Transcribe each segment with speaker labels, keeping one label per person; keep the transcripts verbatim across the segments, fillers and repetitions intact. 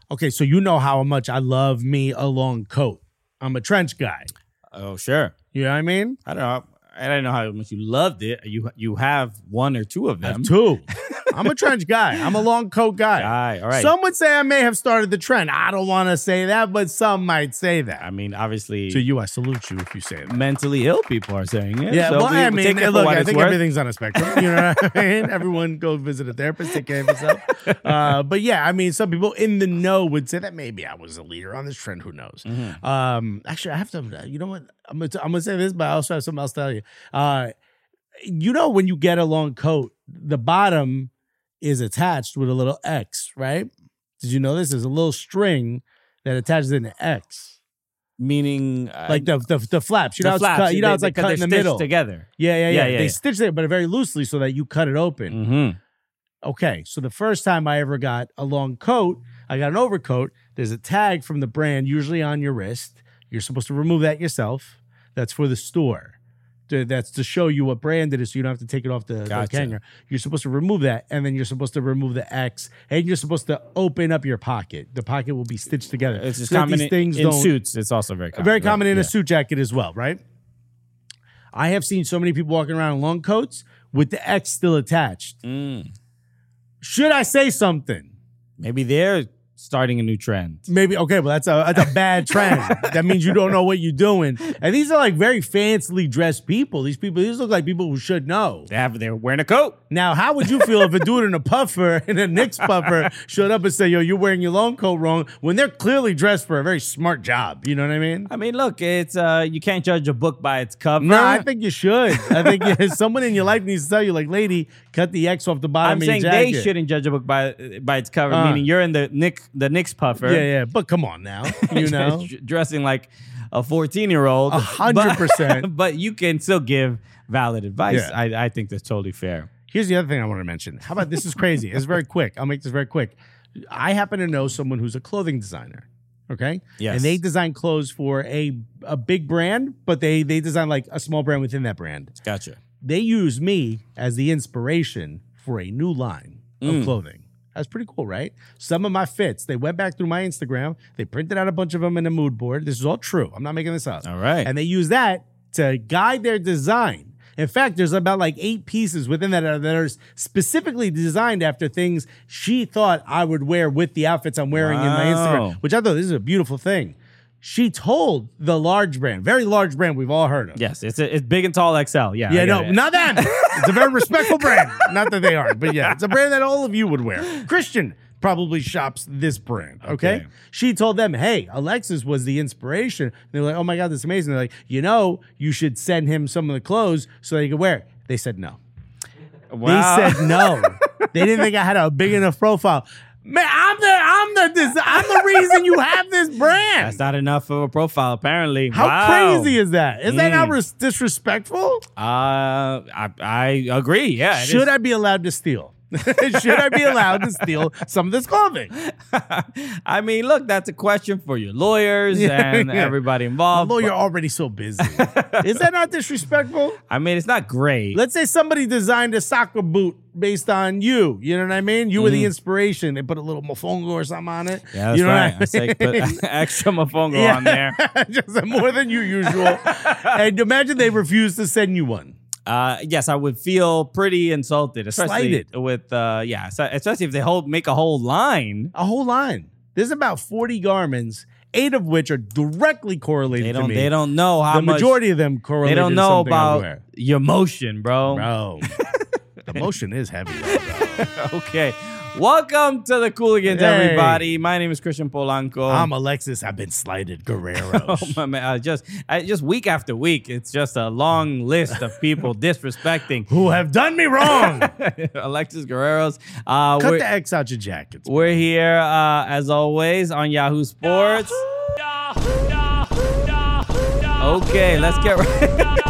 Speaker 1: Okay, so you know how much I love me a long coat. I'm a trench guy.
Speaker 2: Oh, sure.
Speaker 1: You know what I mean?
Speaker 2: I don't know. I don't know how much you loved it. You you have one or two of
Speaker 1: I
Speaker 2: them.
Speaker 1: have two. I'm a trench guy. I'm a long coat guy.
Speaker 2: Guy, all right.
Speaker 1: Some would say I may have started the trend. I don't want to say that, but some might say that.
Speaker 2: I mean, obviously,
Speaker 1: To you, I salute you if you say that.
Speaker 2: mentally ill people are saying it.
Speaker 1: Yeah,
Speaker 2: so
Speaker 1: well,
Speaker 2: we,
Speaker 1: I
Speaker 2: we
Speaker 1: mean,
Speaker 2: take it for
Speaker 1: look,
Speaker 2: what
Speaker 1: I
Speaker 2: it's
Speaker 1: think
Speaker 2: worth.
Speaker 1: everything's on a spectrum. You know what I mean? Everyone go visit a therapist, take care of himself. Uh, but yeah, I mean, some people in the know would say that maybe I was a leader on this trend. Who knows?
Speaker 2: Mm-hmm.
Speaker 1: Um, actually, I have to, you know what? I'm going to I'm gonna say this, but I also have something else to tell you. Uh, you know, when you get a long coat, the bottom is attached with a little X, right? Did you know this? There's a little string that attaches in the X.
Speaker 2: Meaning, uh,
Speaker 1: Like the the, the flaps. You know,
Speaker 2: the
Speaker 1: it's
Speaker 2: flaps,
Speaker 1: cut, you know,
Speaker 2: they-
Speaker 1: it's like
Speaker 2: because
Speaker 1: cut in the
Speaker 2: they're stitched
Speaker 1: middle.
Speaker 2: together.
Speaker 1: Yeah, yeah, yeah.
Speaker 2: Yeah, yeah,
Speaker 1: they
Speaker 2: yeah.
Speaker 1: stitch it, but very loosely so that you cut it open.
Speaker 2: Mm-hmm.
Speaker 1: Okay, so the first time I ever got a long coat, I got an overcoat. There's a tag from the brand, usually on your wrist. You're supposed to remove that yourself. That's for the store. To- That's to show you what brand it is, so you don't have to take it off the, the
Speaker 2: Gotcha.
Speaker 1: hanger. You're supposed to remove that, and then you're supposed to remove the X, and you're supposed to open up your pocket. The pocket will be stitched together.
Speaker 2: It's just
Speaker 1: so that
Speaker 2: common
Speaker 1: these
Speaker 2: in,
Speaker 1: things
Speaker 2: in
Speaker 1: don't,
Speaker 2: suits. It's also very common.
Speaker 1: very common
Speaker 2: right?
Speaker 1: in
Speaker 2: Yeah.
Speaker 1: a suit jacket as well, right? I have seen so many people walking around in long coats with the X still attached.
Speaker 2: Mm.
Speaker 1: Should I say something?
Speaker 2: Maybe they're starting a new trend.
Speaker 1: Maybe, okay, well, that's a that's a bad trend. That means you don't know what you're doing. And these are like very fancily dressed people. These people, these look like people who should know.
Speaker 2: They have they're wearing a coat.
Speaker 1: Now, how would you feel if a dude in a puffer and a Knicks puffer showed up and said, yo, you're wearing your long coat wrong, when they're clearly dressed for a very smart job? You know what I mean?
Speaker 2: I mean, look, it's uh, you can't judge a book by its cover.
Speaker 1: No, I think you should. I think yeah, someone in your life needs to tell you, like, lady, cut the X off the bottom
Speaker 2: I'm
Speaker 1: of
Speaker 2: saying
Speaker 1: your
Speaker 2: they
Speaker 1: jacket.
Speaker 2: shouldn't judge a book by by its cover,
Speaker 1: Uh.
Speaker 2: meaning you're in the Nick the Knicks puffer.
Speaker 1: Yeah, yeah, but come on now, you know?
Speaker 2: dressing like a fourteen year old.
Speaker 1: A hundred percent.
Speaker 2: But you can still give valid advice.
Speaker 1: Yeah.
Speaker 2: I, I think that's totally fair.
Speaker 1: Here's the other thing I want to mention. How about this is crazy. It's very quick. I'll make this very quick. I happen to know someone who's a clothing designer. Okay?
Speaker 2: Yes.
Speaker 1: And they design clothes for a, a big brand, but they they design like a small brand within that brand.
Speaker 2: Gotcha.
Speaker 1: They use me as the inspiration for a new line of
Speaker 2: Mm.
Speaker 1: clothing. That's pretty cool, right? Some of my fits, they went back through my Instagram. They printed out a bunch of them in a mood board. This is all true. I'm not making this up.
Speaker 2: All right.
Speaker 1: And they use that to guide their design. In fact, there's about like eight pieces within that are, that are specifically designed after things she thought I would wear with the outfits I'm wearing in my
Speaker 2: Wow.
Speaker 1: Instagram, which I thought this is a beautiful thing. She told the large brand, very large brand we've all heard of.
Speaker 2: Yes, it's a, it's big and tall X L. Yeah.
Speaker 1: Yeah,
Speaker 2: I
Speaker 1: no,
Speaker 2: get it.
Speaker 1: not them. It's a very respectful brand. Not that they are, but yeah, it's a brand that all of you would wear. Christian probably shops this brand, okay?
Speaker 2: Okay.
Speaker 1: She told them, hey, Alexis was the inspiration. They were like, oh my God, that's amazing. They're like, you know, you should send him some of the clothes so that he could wear it. They said no.
Speaker 2: Wow.
Speaker 1: They said no. They didn't think I had a big enough profile. Man, I'm the I'm the this, I'm the reason you have this brand.
Speaker 2: That's not enough of a profile, apparently.
Speaker 1: How
Speaker 2: Wow.
Speaker 1: crazy is that? Is that
Speaker 2: Mm.
Speaker 1: not res- disrespectful?
Speaker 2: Uh, I, I agree. Yeah. it
Speaker 1: Should
Speaker 2: is.
Speaker 1: I be allowed to steal? Should I be allowed to steal some of this clothing?
Speaker 2: I mean, look, that's a question for your lawyers
Speaker 1: Yeah,
Speaker 2: and
Speaker 1: yeah.
Speaker 2: everybody involved.
Speaker 1: Although you're already so busy. Is that not disrespectful?
Speaker 2: I mean, it's not great.
Speaker 1: Let's say somebody designed a soccer boot based on you. You know what I mean? You were the inspiration. They put a little mofongo or something on it.
Speaker 2: yeah, that's
Speaker 1: you know
Speaker 2: right. I
Speaker 1: what
Speaker 2: say put
Speaker 1: mean?
Speaker 2: extra mofongo
Speaker 1: Yeah.
Speaker 2: on there.
Speaker 1: Just more than you usual. And imagine they refuse to send you one.
Speaker 2: Uh, yes, I would feel pretty insulted, especially
Speaker 1: Slighted.
Speaker 2: with uh, yeah, so- especially if they hold make a whole line.
Speaker 1: A whole line. There's about forty garments, eight of which are directly correlated
Speaker 2: They
Speaker 1: to
Speaker 2: don't.
Speaker 1: me.
Speaker 2: They don't know how
Speaker 1: the
Speaker 2: much.
Speaker 1: majority of them
Speaker 2: They
Speaker 1: correlate
Speaker 2: don't
Speaker 1: to
Speaker 2: know
Speaker 1: something I
Speaker 2: about
Speaker 1: wear.
Speaker 2: your motion, bro.
Speaker 1: Bro, the motion is heavy. Though, bro.
Speaker 2: Okay, welcome to the Cooligans,
Speaker 1: Hey.
Speaker 2: everybody. My name is Christian Polanco.
Speaker 1: I'm Alexis. I've been slighted. Guerrero.
Speaker 2: Oh my man! I just, I just week after week, it's just a long list of people disrespecting
Speaker 1: Who have done me wrong?
Speaker 2: Alexis Guerrero's. Uh,
Speaker 1: Cut
Speaker 2: we're,
Speaker 1: the X out your jackets.
Speaker 2: we're here uh, as always on Yahoo Sports. Okay, let's get right.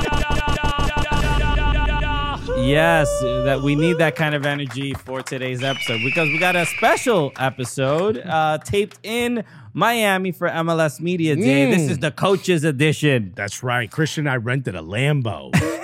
Speaker 2: Yes, that we need that kind of energy for today's episode because we got a special episode uh, taped in Miami for M L S Media Day.
Speaker 1: Mm.
Speaker 2: This is the coaches edition.
Speaker 1: That's right. Christian and I rented a Lambo.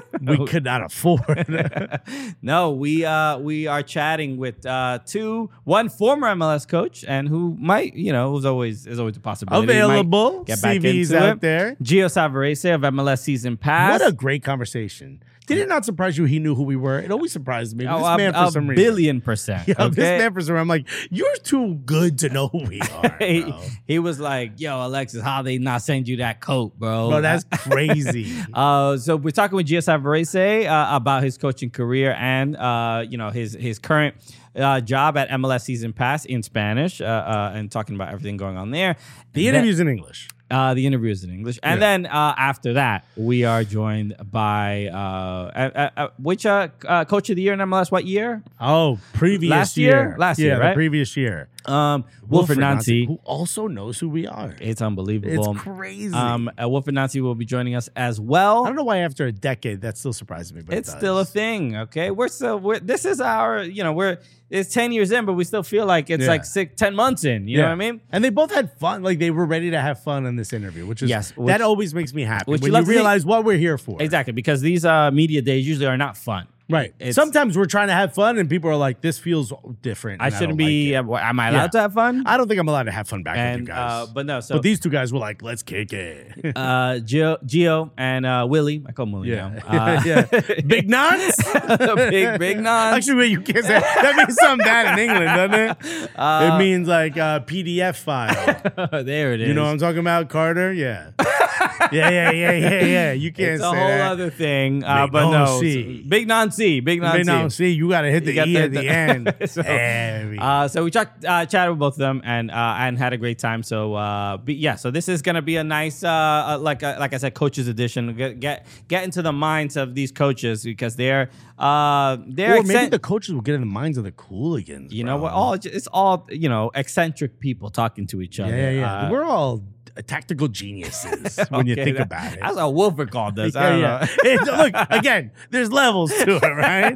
Speaker 1: we could not afford.
Speaker 2: No, we uh we are chatting with uh two one former M L S coach and who might, you know, who's always is always a possibility.
Speaker 1: Available.
Speaker 2: Might get back
Speaker 1: C Vs
Speaker 2: into
Speaker 1: out
Speaker 2: it.
Speaker 1: there.
Speaker 2: Gio Savarese of M L S Season Pass.
Speaker 1: What a great conversation. Did it not surprise you he knew who we were? It always surprises me.
Speaker 2: Oh,
Speaker 1: This
Speaker 2: a,
Speaker 1: man, for
Speaker 2: a
Speaker 1: some reason.
Speaker 2: billion percent.
Speaker 1: Yeah,
Speaker 2: okay?
Speaker 1: this man for some reason. I'm like, you're too good to know who we are,
Speaker 2: he,
Speaker 1: bro.
Speaker 2: he was like, yo, Alexis, how they not send you that coat, bro?
Speaker 1: Bro, that's crazy.
Speaker 2: Uh, so we're talking with Gio Savarese uh, about his coaching career and uh, you know his his current uh, job at M L S Season Pass in Spanish uh, uh, and talking about everything going on there.
Speaker 1: The
Speaker 2: And
Speaker 1: interview's in English.
Speaker 2: Uh, the interview is in English, and
Speaker 1: Yeah.
Speaker 2: then uh, after that, we are joined by uh, uh, uh, which uh, uh, coach of the year in M L S? What year?
Speaker 1: Oh, previous
Speaker 2: Last year? Last
Speaker 1: yeah,
Speaker 2: year,
Speaker 1: the
Speaker 2: right?
Speaker 1: previous year.
Speaker 2: Um, Wilfred Nancy.
Speaker 1: who also knows who we are.
Speaker 2: It's unbelievable.
Speaker 1: It's crazy.
Speaker 2: Um, uh, Wilfred Nancy will be joining us as well.
Speaker 1: I don't know why after a decade that still surprises me, but
Speaker 2: It's
Speaker 1: it does.
Speaker 2: still a thing, okay? We're still we're this is our, you know, we're it's ten years in, but we still feel like it's
Speaker 1: Yeah.
Speaker 2: like six, ten months in. You know what I mean?
Speaker 1: And they both had fun. Like they were ready to have fun in this interview, which is
Speaker 2: Yes, which-
Speaker 1: that always makes me happy
Speaker 2: which
Speaker 1: when
Speaker 2: you
Speaker 1: you
Speaker 2: love to see-
Speaker 1: realize what we're here for.
Speaker 2: Exactly, because these uh, media days usually are not fun.
Speaker 1: Right.
Speaker 2: It's-
Speaker 1: Sometimes we're trying to have fun, and people are like, "This feels different."
Speaker 2: I
Speaker 1: and
Speaker 2: shouldn't
Speaker 1: don't
Speaker 2: be.
Speaker 1: like it.
Speaker 2: uh, am I allowed
Speaker 1: Yeah.
Speaker 2: to have fun?
Speaker 1: I don't think I'm allowed to have fun back with
Speaker 2: and
Speaker 1: you guys.
Speaker 2: uh, but no, so
Speaker 1: but these two guys were like, "Let's kick it."
Speaker 2: uh, Gio, Gio and uh, Willie. I call him Willie
Speaker 1: yeah.
Speaker 2: now. Uh,
Speaker 1: yeah. Big nons.
Speaker 2: big big non.
Speaker 1: Actually, wait, you can't say that. means something bad in England, doesn't it?
Speaker 2: Uh,
Speaker 1: it means like a P D F file.
Speaker 2: there it is.
Speaker 1: You know what I'm talking about, Carter? Yeah. yeah, yeah, yeah, yeah, yeah. You can't
Speaker 2: it's
Speaker 1: say
Speaker 2: a whole
Speaker 1: that.
Speaker 2: other thing. Uh,
Speaker 1: Big
Speaker 2: but
Speaker 1: non
Speaker 2: no,
Speaker 1: C.
Speaker 2: big non C, big non
Speaker 1: Big
Speaker 2: C.
Speaker 1: non C. You got to hit the
Speaker 2: You got
Speaker 1: E
Speaker 2: the-
Speaker 1: at the,
Speaker 2: the-
Speaker 1: end.
Speaker 2: So,
Speaker 1: Heavy.
Speaker 2: Uh, so we talked, uh, chatted with both of them, and uh, and had a great time. So uh, be, yeah, so this is gonna be a nice, uh, uh, like uh, like I said, coaches edition. Get, get get into the minds of these coaches because they're uh, they're
Speaker 1: or maybe
Speaker 2: accent-
Speaker 1: the coaches will get in the minds of the Cooligans.
Speaker 2: you know
Speaker 1: bro.
Speaker 2: what? All it's all you know, eccentric people talking to each other.
Speaker 1: Yeah, yeah, yeah.
Speaker 2: Uh,
Speaker 1: We're all tactical geniuses when you
Speaker 2: okay,
Speaker 1: think
Speaker 2: that-
Speaker 1: about it.
Speaker 2: That's how Wolford called us. I
Speaker 1: Yeah,
Speaker 2: don't
Speaker 1: yeah.
Speaker 2: know.
Speaker 1: It's- look, again, there's levels to it,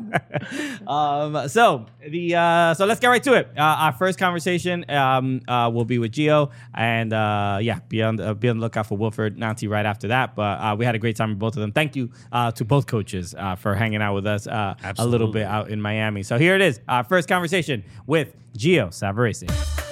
Speaker 1: right?
Speaker 2: Um, so the uh, so let's get right to it. Uh, our first conversation um, uh, will be with Gio, and uh, yeah, be on uh, be on the lookout for Wilfred Nancy right after that. But uh, we had a great time with both of them. Thank you uh, to both coaches uh, for hanging out with us uh, a little bit out in Miami. So here it is, our first conversation with Gio Savarese.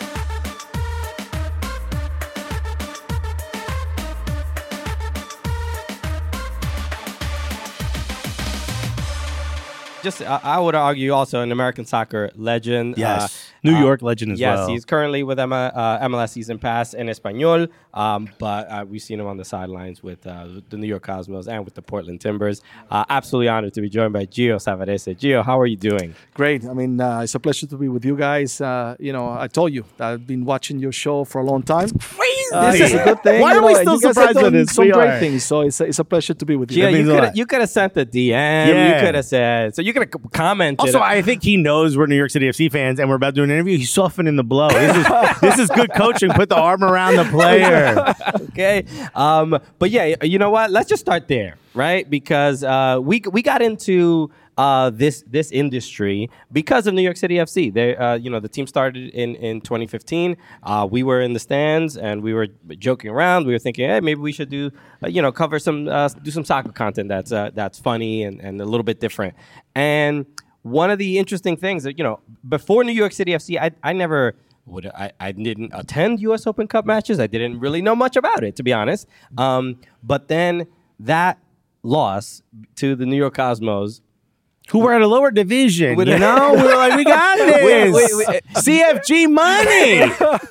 Speaker 3: Just, I I would argue, also an American soccer legend.
Speaker 4: Yes.
Speaker 3: Uh,
Speaker 4: New
Speaker 3: uh,
Speaker 4: York legend as
Speaker 3: yes,
Speaker 4: well.
Speaker 3: he's currently with M- uh, M L S Season Pass in Espanol, um, but uh, we've seen him on the sidelines with uh, the New York Cosmos and with the Portland Timbers. Uh, absolutely honored to be joined by Gio Savarese. Gio, how are you doing?
Speaker 5: Great. I mean, uh, it's a pleasure to be with you guys. Uh, you know, I told you I've been watching your show for a long time. Uh,
Speaker 4: This
Speaker 5: this is a good thing.
Speaker 4: Why
Speaker 5: you
Speaker 4: are we
Speaker 5: know, and
Speaker 4: still
Speaker 5: you guys have
Speaker 4: surprised with
Speaker 5: done
Speaker 4: this?
Speaker 5: Some
Speaker 4: We
Speaker 5: great
Speaker 4: are.
Speaker 5: things. So it's a, it's a pleasure to be with you.
Speaker 3: Gio,
Speaker 4: That
Speaker 3: you
Speaker 4: means a
Speaker 3: could
Speaker 4: lot.
Speaker 3: you could have sent a D M.
Speaker 4: Yeah.
Speaker 3: You could have said so. You could have commented.
Speaker 4: Also, I think he knows we're New York City F C fans, and we're about to do an interview. He's softening the blow. This is this is good coaching. Put the arm around the player.
Speaker 3: okay. Um, but yeah, you know what? Let's just start there, right? Because uh, we we got into uh, this this industry because of New York City F C. They, uh, you know, the team started in in twenty fifteen. Uh, we were in the stands and we were joking around. We were thinking, hey, maybe we should do, uh, you know, cover some uh, do some soccer content that's uh, that's funny and, and a little bit different. And one of the interesting things that, you know, before New York City F C, I I never. Would I, I didn't attend U S Open Cup matches. I didn't really know much about it, to be honest. Um, but then that loss to the New York Cosmos,
Speaker 4: Who were at a lower division,
Speaker 3: With
Speaker 4: you
Speaker 3: a-
Speaker 4: know? We were like, we got this.
Speaker 3: Wait, wait, wait.
Speaker 4: C F G money.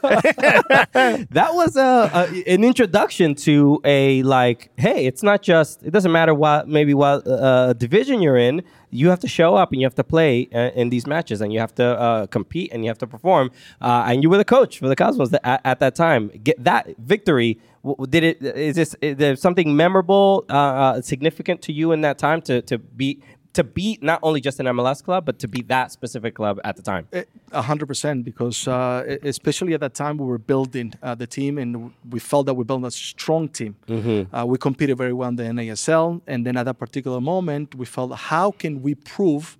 Speaker 3: that was a, a an introduction to a like, hey, it's not just. It doesn't matter what maybe what uh, division you're in. You have to show up and you have to play uh, in these matches and you have to uh, compete and you have to perform. Uh, and you were the coach for the Cosmos that, at, at that time. Get that victory. w- Did it? Is this? Is there something memorable, uh, uh, significant to you in that time to to beat to beat not only just an M L S club but to beat that specific club at the time?
Speaker 5: A hundred percent, because uh, e- especially at that time we were building uh, the team, and we felt that we built a strong team. Uh, we competed very well in the N A S L, and then at that particular moment, we felt, how can we prove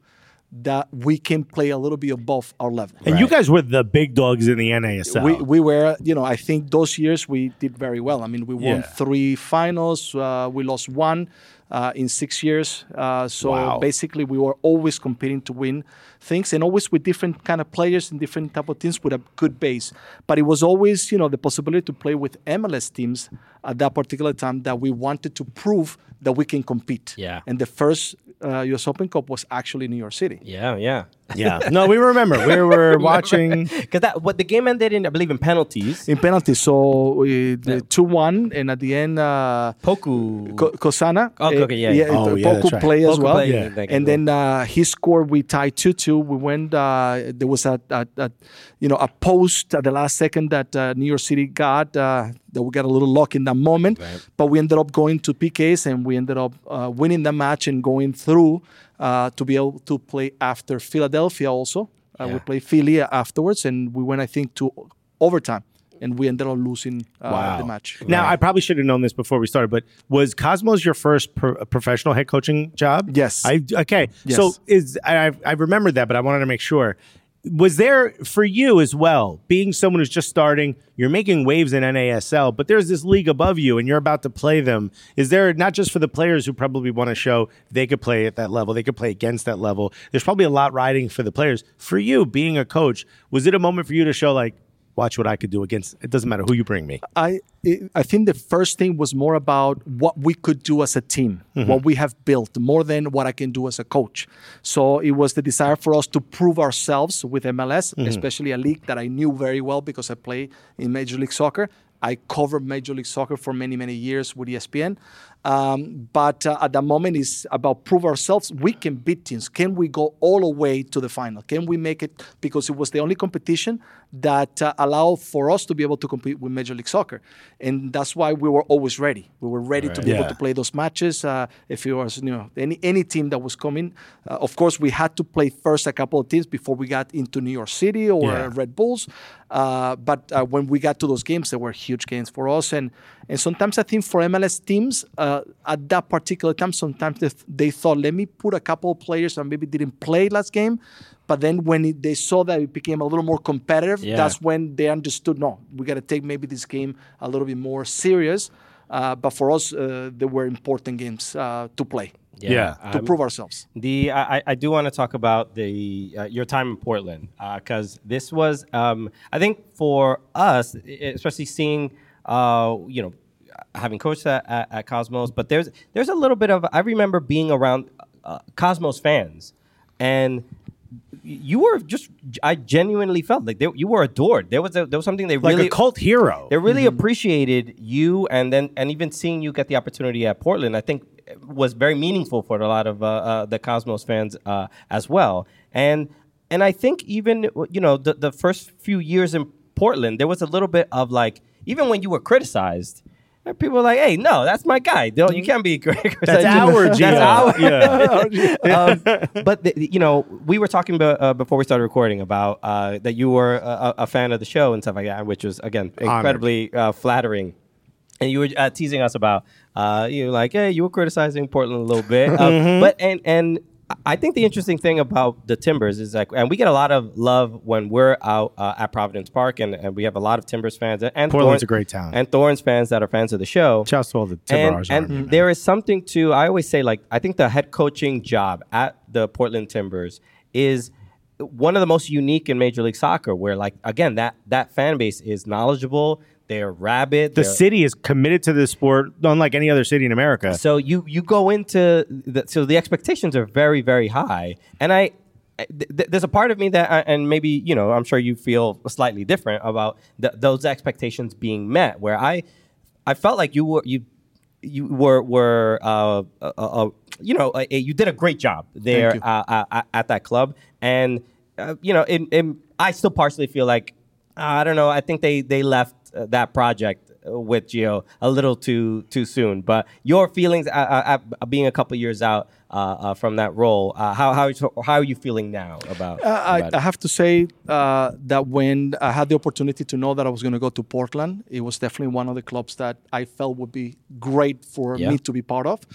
Speaker 5: that we can play a little bit above our level.
Speaker 4: And you guys were the big dogs in the N A S L.
Speaker 5: We, we were, you know, I think those years we did very well. I mean, we won
Speaker 4: Yeah.
Speaker 5: three finals. Uh, we lost one uh, in six years. Uh, so
Speaker 4: Wow.
Speaker 5: basically, we were always competing to win things, and always with different kind of players and different type of teams with a good base. But it was always, you know, the possibility to play with M L S teams at that particular time that we wanted to prove that we can compete.
Speaker 3: Yeah.
Speaker 5: And the first uh, U S Open Cup was actually New York City.
Speaker 3: Yeah, yeah.
Speaker 4: Yeah. No, we remember. We were watching.
Speaker 3: Because that what the game ended in, I believe, in penalties.
Speaker 5: In penalties, so we the two one, and at the end, uh,
Speaker 3: Poku.
Speaker 5: Ko- Kosana,
Speaker 3: Oh,
Speaker 5: uh,
Speaker 3: okay, yeah, yeah.
Speaker 4: Oh, yeah,
Speaker 5: Poku
Speaker 4: that's right.
Speaker 5: play as
Speaker 3: Poku
Speaker 5: well.
Speaker 3: played
Speaker 4: Yeah.
Speaker 3: that
Speaker 5: And
Speaker 3: game.
Speaker 5: then uh, he scored. We tied two two. We went. Uh, there was a, a, a, you know, a post at the last second that uh, New York City got. Uh, that we got a little luck in that moment, but we ended up going to P Ks and we ended up uh, winning the match and going through uh, to be able to play after Philadelphia. Also, uh, we
Speaker 3: Yeah.
Speaker 5: played Philly afterwards, and we went, I think, to overtime, and we ended up losing uh,
Speaker 4: Wow.
Speaker 5: the match.
Speaker 4: Now, I probably should have known this before we started, but was Cosmos your first pro- professional head coaching job?
Speaker 5: Yes.
Speaker 4: I okay.
Speaker 5: Yes.
Speaker 4: So is I I remember that, but I wanted to make sure. Was there for you as well, being someone who's just starting, you're making waves in N A S L, but there's this league above you and you're about to play them. Is there, not just for the players who probably want to show they could play at that level, they could play against that level, there's probably a lot riding for the players. For you, being a coach, was it a moment for you to show, like, watch what I could do against, it doesn't matter who you bring me?
Speaker 5: I it, I think the first thing was more about what we could do as a team, what we have built, more than what I can do as a coach. So it was the desire for us to prove ourselves with M L S, especially a league that I knew very well because I play in Major League Soccer. I covered Major League Soccer for many, many years with E S P N. Um, but uh, at the moment, it's about prove ourselves. We can beat teams. Can we go all the way to the final? Can we make it? Because it was the only competition that uh, allowed for us to be able to compete with Major League Soccer. And that's why we were always ready. We were ready to be
Speaker 4: Yeah.
Speaker 5: able to play those matches. Uh, if it was, you know, any, any team that was coming, uh, of course, we had to play first a couple of teams before we got into New York City or
Speaker 4: Yeah.
Speaker 5: Red Bulls. Uh, but uh, when we got to those games, they were huge games for us. And and sometimes I think for M L S teams, uh, at that particular time, sometimes they, they thought, let me put a couple of players that maybe didn't play last game. But then when it, they saw that it became a little more competitive,
Speaker 3: Yeah.
Speaker 5: that's when they understood, no, we got to take maybe this game a little bit more serious. Uh, but for us, uh, they were important games uh, to play,
Speaker 4: Yeah.
Speaker 5: to
Speaker 3: Um,
Speaker 5: prove ourselves.
Speaker 3: The I, I do want to talk about the uh, your time in Portland because this was um, I think for us, e- especially seeing uh, you know having coached at, at, at Cosmos, but there's there's a little bit of I remember being around uh, Cosmos fans, and you were just I genuinely felt like they, you were adored. There was a, there was something they
Speaker 4: Like
Speaker 3: really
Speaker 4: a cult hero.
Speaker 3: they really appreciated you, and then and even seeing you get the opportunity at Portland, I think was very meaningful for a lot of uh, uh, the Cosmos fans uh, as well. And and I think even you know the the first few years in Portland, there was a little bit of like even when you were criticized. People were like, "Hey, no, that's my guy. Don't, you can't be criticized.
Speaker 4: That's our
Speaker 3: That's
Speaker 4: Gio.
Speaker 3: our
Speaker 4: Yeah.
Speaker 3: um, but the, you know, we were talking about uh, before we started recording about uh, that you were a, a fan of the show and stuff like that, which was again incredibly uh, flattering. And you were uh, teasing us about uh, you were like, hey, you were criticizing Portland a little bit, um, but and and. I think the interesting thing about the Timbers is like, and we get a lot of love when we're out uh, at Providence Park, and, and we have a lot of Timbers fans and, and
Speaker 4: Portland's
Speaker 3: Thorns-
Speaker 4: a great town.
Speaker 3: and Thorns fans that are fans of the show.
Speaker 4: Shouts to all the
Speaker 3: And,
Speaker 4: Timbers.
Speaker 3: and there is something to, I always say, like, I think the head coaching job at the Portland Timbers is one of the most unique in Major League Soccer, where, like, again, that that fan base is knowledgeable, they're rabid.
Speaker 4: the
Speaker 3: they're-
Speaker 4: city is committed to this sport, unlike any other city in America.
Speaker 3: So you you go into, the, so the expectations are very, very high. And I, th- th- there's a part of me that, I, and maybe, you know, I'm sure you feel slightly different about th- those expectations being met, where I, I felt like you were, you, you were were uh, uh, uh, you know uh, you did a great job there
Speaker 5: you.
Speaker 3: uh, uh, at that club, and uh, you know in, in, I still partially feel like uh, I don't know I think they they left uh, that project with Gio a little too too soon. But your feelings uh, uh, uh, being a couple years out uh, uh, from that role, uh, how how how are you feeling now about?
Speaker 5: Uh, I,
Speaker 3: about
Speaker 5: I
Speaker 3: it?
Speaker 5: have to say uh, that when I had the opportunity to know that I was going to go to Portland, it was definitely one of the clubs that I felt would be great for
Speaker 3: Yeah.
Speaker 5: me to be part of,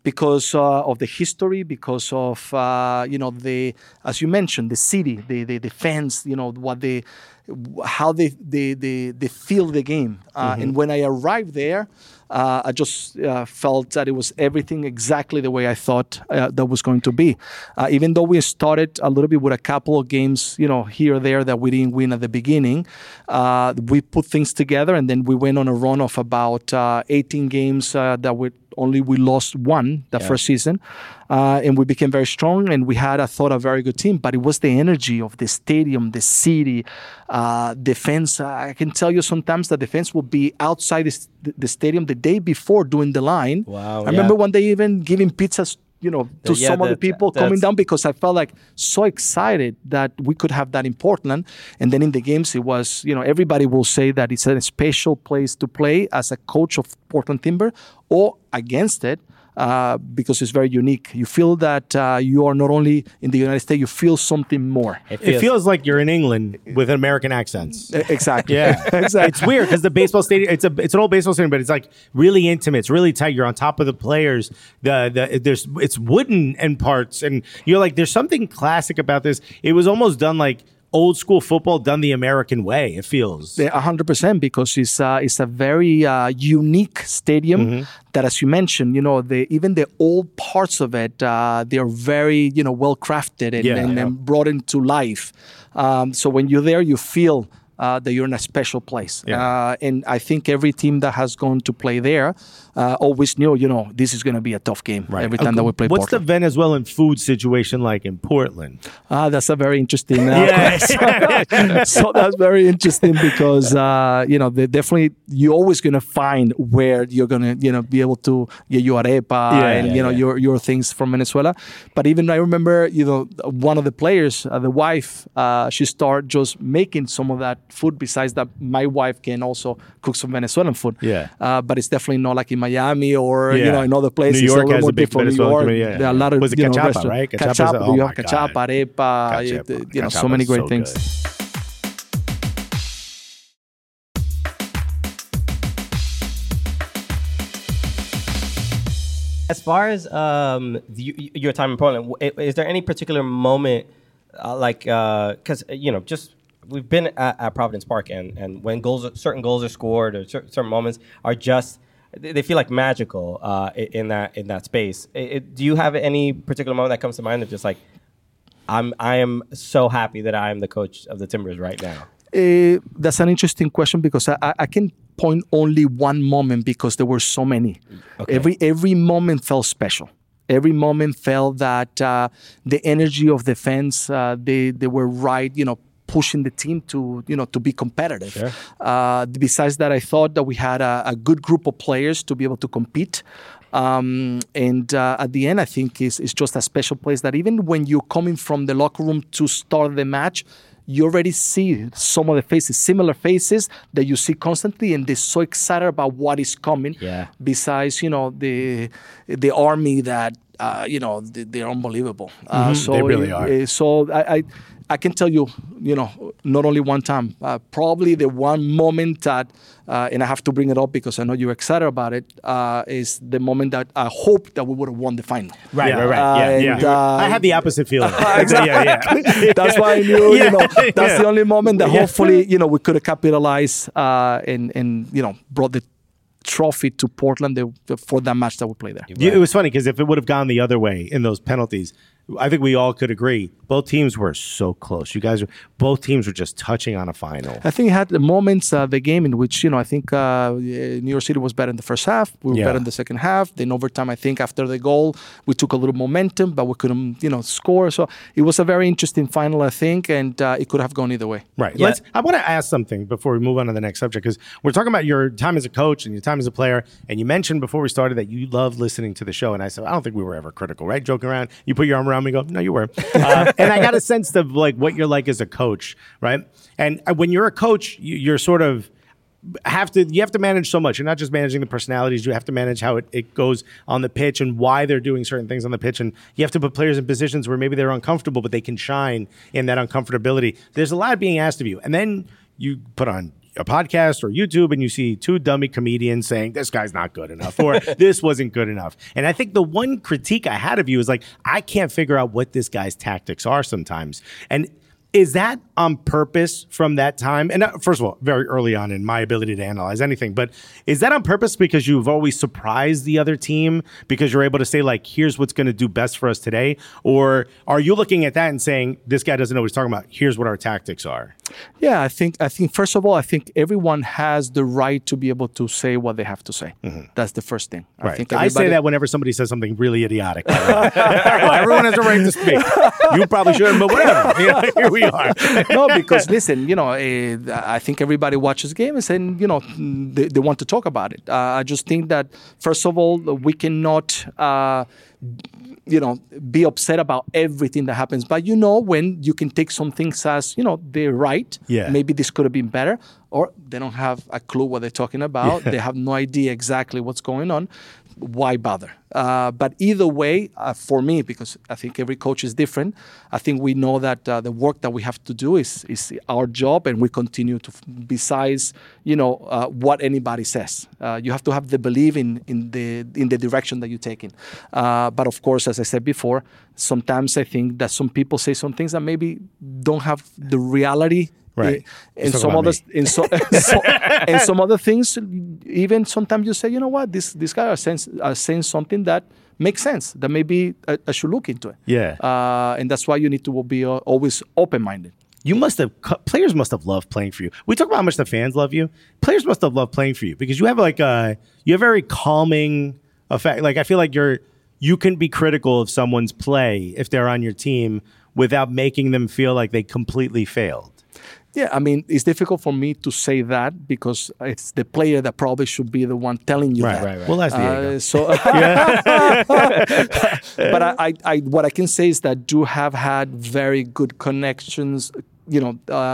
Speaker 5: because uh, of the history, because of uh, you know the, as you mentioned, the city, the the, the fans, you know what they, how they they they, they feel the game. Uh, mm-hmm. And when I arrived there, uh, I just uh, felt that it was everything exactly the way I thought uh, that was going to be. Uh, even though we started a little bit with a couple of games, you know, here or there that we didn't win at the beginning, uh, we put things together, and then we went on a run of about uh, eighteen games uh, that we only we lost one the yeah. first season. Uh, and we became very strong, and we had, I thought, a very good team. But it was the energy of the stadium, the city, uh, defense. I can tell you sometimes the defense will be outside the, the stadium the day before doing the line.
Speaker 3: Wow!
Speaker 5: I remember one day even giving pizzas, you know, to yeah, some of the people coming down because I felt like so excited that we could have that in Portland. And then in the games, it was, you know, everybody will say that it's a special place to play as a coach of Portland Timber or against it. Uh, because it's very unique. You feel that uh, you are not only in the United States, you feel something more.
Speaker 4: It feels, it feels like you're in England with American accents.
Speaker 5: Exactly.
Speaker 4: Yeah. Exactly. It's weird because the baseball stadium, it's a it's an old baseball stadium, but it's like really intimate. It's really tight. You're on top of the players. The the there's it's wooden in parts, and you're like, there's something classic about this. It was almost done like old school football done the American way, it feels.
Speaker 5: A hundred percent, because it's uh, it's a very uh, unique stadium mm-hmm. that, as you mentioned, you know, the even the old parts of it, uh, they are very, you know, well crafted and,
Speaker 4: yeah,
Speaker 5: and,
Speaker 4: yeah.
Speaker 5: and brought into life. Um, so when you're there, you feel uh, that you're in a special place.
Speaker 4: Yeah.
Speaker 5: Uh, and I think every team that has gone to play there uh, always knew, you know, this is going to be a tough game right. every time okay. that we play
Speaker 4: What's
Speaker 5: Portland.
Speaker 4: the Venezuelan food situation like in Portland?
Speaker 5: Ah, uh, that's a very interesting uh, yes. So that's very interesting because, uh, you know, they definitely, you're always going to find where you're going to, you know, be able to get your arepa yeah, and, yeah, you know, yeah. your your things from Venezuela. But even I remember, you know, one of the players, uh, the wife, uh, she started just making some of that food besides that my wife can also cook some Venezuelan food.
Speaker 4: Yeah.
Speaker 5: Uh, but it's definitely not like in Miami or,
Speaker 4: yeah.
Speaker 5: you know, in other places.
Speaker 4: New York
Speaker 5: a
Speaker 4: has
Speaker 5: more
Speaker 4: a big
Speaker 5: different.
Speaker 4: Venezuelan
Speaker 5: New York,
Speaker 4: community. Yeah.
Speaker 5: There are a lot of,
Speaker 4: Was it
Speaker 5: you know,
Speaker 4: cachapa, right?
Speaker 5: Cachapa,
Speaker 4: oh
Speaker 5: you have cachapa, arepa,
Speaker 4: Cachapa.
Speaker 5: you know, so many great
Speaker 4: so
Speaker 5: things.
Speaker 4: Good.
Speaker 3: As far as um, the, your time in Portland, is there any particular moment, uh, like, because, uh, you know, just we've been at, at Providence Park, and, and when goals, certain goals are scored, or cer- certain moments are just, they feel like magical uh, in that in that space. It, it, do you have any particular moment that comes to mind of just like, I'm I am so happy that I am the coach of the Timbers right now?
Speaker 5: Uh, that's an interesting question because I, I can point only one moment because there were so many. Okay. Every every moment felt special. Every moment felt that uh, the energy of the fans, uh, they they were right, you know, pushing the team to, you know, to be competitive.
Speaker 4: Sure.
Speaker 5: Uh, besides that, I thought that we had a, a good group of players to be able to compete. Um, and uh, at the end, I think it's, it's just a special place that even when you're coming from the locker room to start the match, you already see some of the faces, similar faces that you see constantly, and they're so excited about what is coming.
Speaker 3: Yeah.
Speaker 5: Besides, you know, the the army that, uh, you know, they're unbelievable.
Speaker 4: Mm-hmm.
Speaker 5: Uh, so
Speaker 4: they really are.
Speaker 5: Uh, so I, I I can tell you, you know, not only one time, uh, probably the one moment that, uh, and I have to bring it up because I know you're excited about it, uh, is the moment that I hope that we would have won the final.
Speaker 4: Right,
Speaker 1: yeah.
Speaker 4: right, right.
Speaker 5: Uh,
Speaker 4: yeah,
Speaker 5: and,
Speaker 4: yeah.
Speaker 5: uh,
Speaker 4: I had the opposite feeling.
Speaker 5: Exactly.
Speaker 4: yeah, yeah.
Speaker 5: That's why I knew,
Speaker 4: Yeah,
Speaker 5: you know, that's
Speaker 4: yeah.
Speaker 5: the only moment that
Speaker 4: Yeah.
Speaker 5: hopefully, you know, we could have capitalized uh, and, and, you know, brought the trophy to Portland the, for that match that we played there.
Speaker 4: Yeah, it was funny because if it would have gone the other way in those penalties, I think we all could agree both teams were so close. You guys, were, both teams were just touching on a final.
Speaker 5: I think it had the moments, uh, the game in which, you know, I think uh, New York City was better in the first half. We were
Speaker 4: Yeah.
Speaker 5: better in the second half. Then overtime, I think after the goal, we took a little momentum, but we couldn't, you know, score. So it was a very interesting final, I think, and uh, it could have gone either way.
Speaker 4: Right.
Speaker 3: Yeah.
Speaker 4: Let's. I want to ask something before we move on to the next subject, because we're talking about your time as a coach and your time as a player. And you mentioned before we started that you love listening to the show. And I said, I don't think we were ever critical, right? Joking around. You put your arm around me and go, no, you were. Uh, and I got a sense of like what you're like as a coach, right? And when you're a coach, you, you're sort of have to you have to manage so much. You're not just managing the personalities. You have to manage how it, it goes on the pitch and why they're doing certain things on the pitch. And you have to put players in positions where maybe they're uncomfortable, but they can shine in that uncomfortability. There's a lot being asked of you. And then you put on a podcast or YouTube and you see two dummy comedians saying this guy's not good enough or this wasn't good enough. And I think the one critique I had of you is like, I can't figure out what this guy's tactics are sometimes. And is that on purpose from that time? And uh, first of all, very early on in my ability to analyze anything, but is that on purpose because you've always surprised the other team because you're able to say like, here's what's going to do best for us today? Or are you looking at that and saying, this guy doesn't know what he's talking about. Here's what our tactics are.
Speaker 5: Yeah, I think, I think first of all, I think everyone has the right to be able to say what they have to say. Mm-hmm. That's the first thing.
Speaker 4: Right.
Speaker 5: I think
Speaker 4: I say that whenever somebody says something really idiotic. Everyone has a right to speak. You probably shouldn't, but whatever. You know, here we are.
Speaker 5: No, because listen, you know, uh, I think everybody watches games and, you know, they, they want to talk about it. Uh, I just think that, first of all, we cannot, uh, you know, be upset about everything that happens. But, you know, when you can take some things as, you know, they're right.
Speaker 4: Yeah.
Speaker 5: Maybe this could have been better. Or they don't have a clue what they're talking about. Yeah. They have no idea exactly what's going on. Why bother? Uh, but either way, uh, for me, because I think every coach is different, I think we know that uh, the work that we have to do is is our job, and we continue to, besides, you know, uh, what anybody says. Uh, you have to have the belief in, in the in the direction that you're taking. Uh, but of course, as I said before, sometimes I think that some people say some things that maybe don't have the reality.
Speaker 4: Right.
Speaker 5: And some other, in so, so, and some other things, even sometimes you say, you know what, this this guy are saying, are saying something that makes sense, that maybe I, I should look into it.
Speaker 4: Yeah.
Speaker 5: Uh, and that's why you need to be uh, always open-minded.
Speaker 4: You must have, players must have loved playing for you. We talk about how much the fans love you. Players must have loved playing for you because you have like a, you have a very calming effect. Like I feel like you're, you can be critical of someone's play if they're on your team without making them feel like they completely failed.
Speaker 5: Yeah, I mean, it's difficult for me to say that because it's the player that probably should be the one telling you
Speaker 4: right,
Speaker 5: that.
Speaker 4: Right, right, Well, that's Diego.
Speaker 5: Uh, so, but I, I, I, what I can say is that do have had very good connections, you know, uh,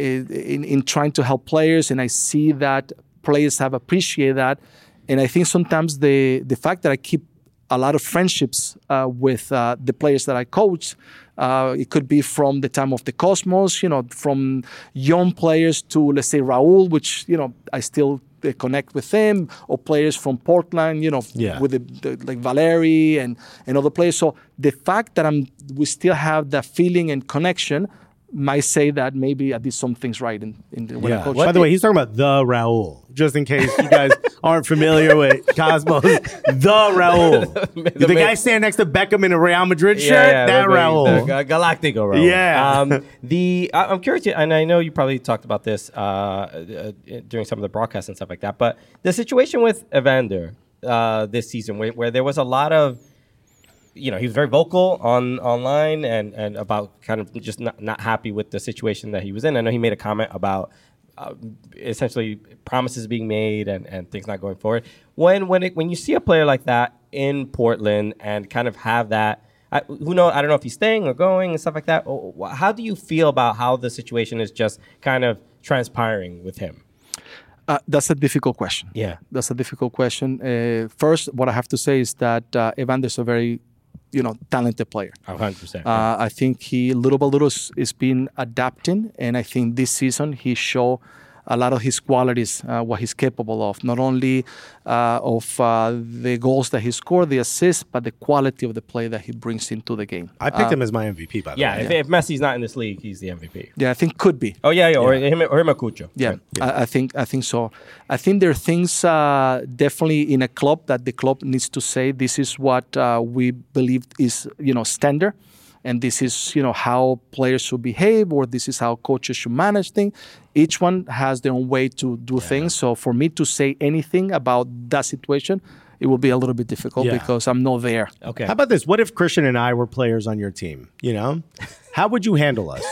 Speaker 5: in, in trying to help players, and I see that players have appreciated that, and I think sometimes the the fact that I keep a lot of friendships uh, with uh, the players that I coach. Uh, it could be from the time of the Cosmos, you know, from young players to, let's say, Raul, which, you know, I still uh, connect with him, or players from Portland, you know,
Speaker 4: yeah.
Speaker 5: with the, the, like Valeri and, and other players. So the fact that I'm, we still have that feeling and connection might say that maybe I did some things right in, in the, when
Speaker 4: yeah.
Speaker 5: I coach.
Speaker 4: By the way, he's talking about the Raul, just in case you guys aren't familiar with Cosmos. The Raul. the the guy standing next to Beckham in a Real Madrid shirt? Yeah, yeah,
Speaker 3: the,
Speaker 4: that Raul.
Speaker 3: The Galactico Raul.
Speaker 4: Yeah.
Speaker 3: Um, the I, I'm curious, and I know you probably talked about this uh, uh, during some of the broadcasts and stuff like that, but the situation with Evander uh, this season, where, where there was a lot of, you know, he was very vocal on online and, and about kind of just not, not happy with the situation that he was in. I know he made a comment about uh, essentially promises being made and, and things not going forward. When when it, when you see a player like that in Portland and kind of have that, I, who knows, I don't know if he's staying or going and stuff like that. How do you feel about how the situation is just kind of transpiring with him?
Speaker 5: Uh, that's a difficult question.
Speaker 3: Yeah.
Speaker 5: That's a difficult question. Uh, first, what I have to say is that uh, Evander's a very, you know, talented player.
Speaker 3: one hundred percent.
Speaker 5: Uh, I think he, little by little, is been adapting. And I think this season he showed a lot of his qualities, uh, what he's capable of, not only uh, of uh, the goals that he scored, the assists, but the quality of the play that he brings into the game.
Speaker 4: I picked
Speaker 5: uh,
Speaker 4: him as my M V P, by the
Speaker 3: yeah,
Speaker 4: way.
Speaker 3: if, if Messi's not in this league, he's the M V P.
Speaker 5: Yeah, I think could be.
Speaker 3: Oh, yeah, yeah, or him or him or Cucho.
Speaker 5: Yeah,
Speaker 3: Right.
Speaker 5: yeah. I, I think I think so. I think there are things uh, definitely in a club that the club needs to say, this is what uh, we believe is, you know, standard. And this is, you know, how players should behave, or this is how coaches should manage things. Each one has their own way to do yeah. things. So for me to say anything about that situation, it will be a little bit difficult yeah. because I'm not there.
Speaker 3: Okay.
Speaker 4: How about this? What if Christian and I were players on your team? You know, how would you handle us?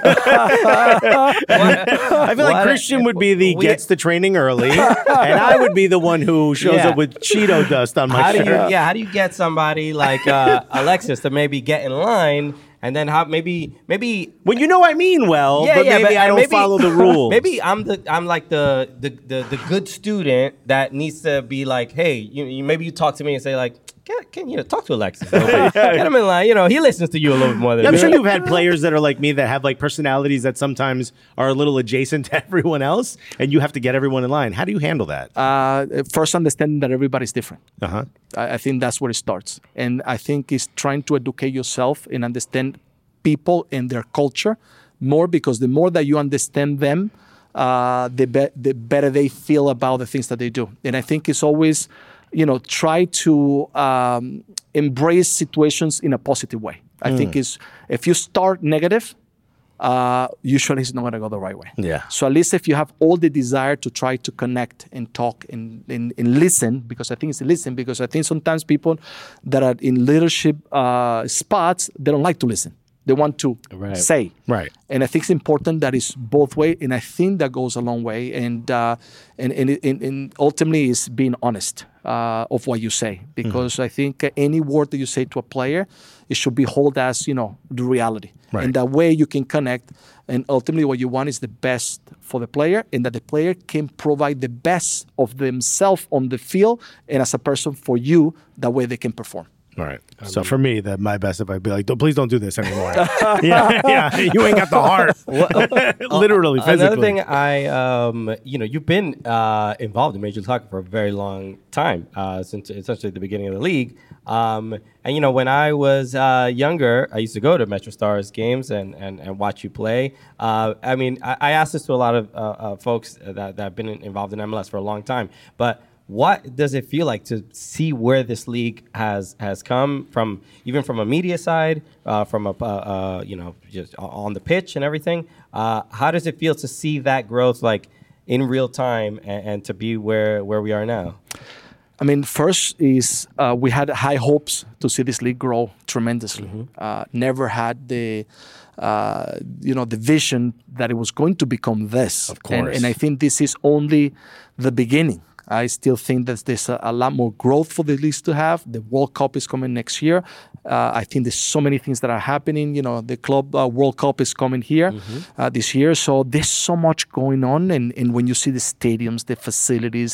Speaker 4: I feel like what? Christian would be the we, gets the training early, and I would be the one who shows yeah. up with Cheeto dust on my
Speaker 3: how
Speaker 4: shirt.
Speaker 3: Do you, yeah, how do you get somebody like uh, Alexis to maybe get in line? And then how maybe maybe
Speaker 4: when you know I mean well,
Speaker 3: yeah,
Speaker 4: but
Speaker 3: yeah,
Speaker 4: maybe
Speaker 3: but,
Speaker 4: I don't
Speaker 3: maybe,
Speaker 4: follow the rules.
Speaker 3: Maybe I'm the I'm like the the, the, the good student that needs to be like, hey, you, you maybe you talk to me and say like, get can you know, talk to Alexis. A little bit. Get him in line. You know, he listens to you a little bit more than
Speaker 4: Yeah, I'm
Speaker 3: me.
Speaker 4: sure you've had players that are like me that have like personalities that sometimes are a little adjacent to everyone else, and you have to get everyone in line. How do you handle that?
Speaker 5: Uh, first, understanding that everybody's different.
Speaker 4: Uh-huh.
Speaker 5: I, I think that's where it starts. And I think it's trying to educate yourself and understand people and their culture more, because the more that you understand them, uh, the, be- the better they feel about the things that they do. And I think it's always, you know, try to um, embrace situations in a positive way. I
Speaker 4: Mm.
Speaker 5: think is if you start negative, uh, usually it's not going to go the right way.
Speaker 4: Yeah.
Speaker 5: So at least if you have all the desire to try to connect and talk and, and, and listen, because I think it's listen, because I think sometimes people that are in leadership uh, spots, they don't like to listen. They want to
Speaker 3: Right.
Speaker 5: say.
Speaker 4: Right.
Speaker 5: And I think it's important that it's both way, and I think that goes a long way. And uh, and, and, and and ultimately is being honest uh, of what you say, because I think any word that you say to a player, it should be held as, you know, the reality.
Speaker 4: Right.
Speaker 5: And that way you can connect. And ultimately, what you want is the best for the player, and that the player can provide the best of themselves on the field and as a person for you. That way they can perform.
Speaker 4: All right. So for me, that my best advice would be like, don't, please don't do this anymore. yeah, yeah. You ain't got the heart. Literally, physically.
Speaker 3: Another thing, I, um, you know, you've been uh, involved in Major League Soccer for a very long time, uh, since essentially the beginning of the league. Um, and, you know, when I was uh, younger, I used to go to Metro Stars games and, and, and watch you play. Uh, I mean, I, I asked this to a lot of uh, uh, folks that, that have been involved in M L S for a long time, but what does it feel like to see where this league has has come from, even from a media side, uh, from a uh, uh, you know, just on the pitch and everything? Uh, how does it feel to see that growth like in real time and, and to be where where we are now?
Speaker 5: I mean, first is uh, we had high hopes to see this league grow tremendously.
Speaker 3: Mm-hmm.
Speaker 5: Uh, never had the, uh, you know, the vision that it was going to become this.
Speaker 4: Of course.
Speaker 5: And, and I think this is only the beginning. I still think that there's a, a lot more growth for the leagues to have. The World Cup is coming next year. Uh, I think there's so many things that are happening. You know, the Club uh, World Cup is coming here uh, this year. So there's so much going on. And, and when you see the stadiums, the facilities,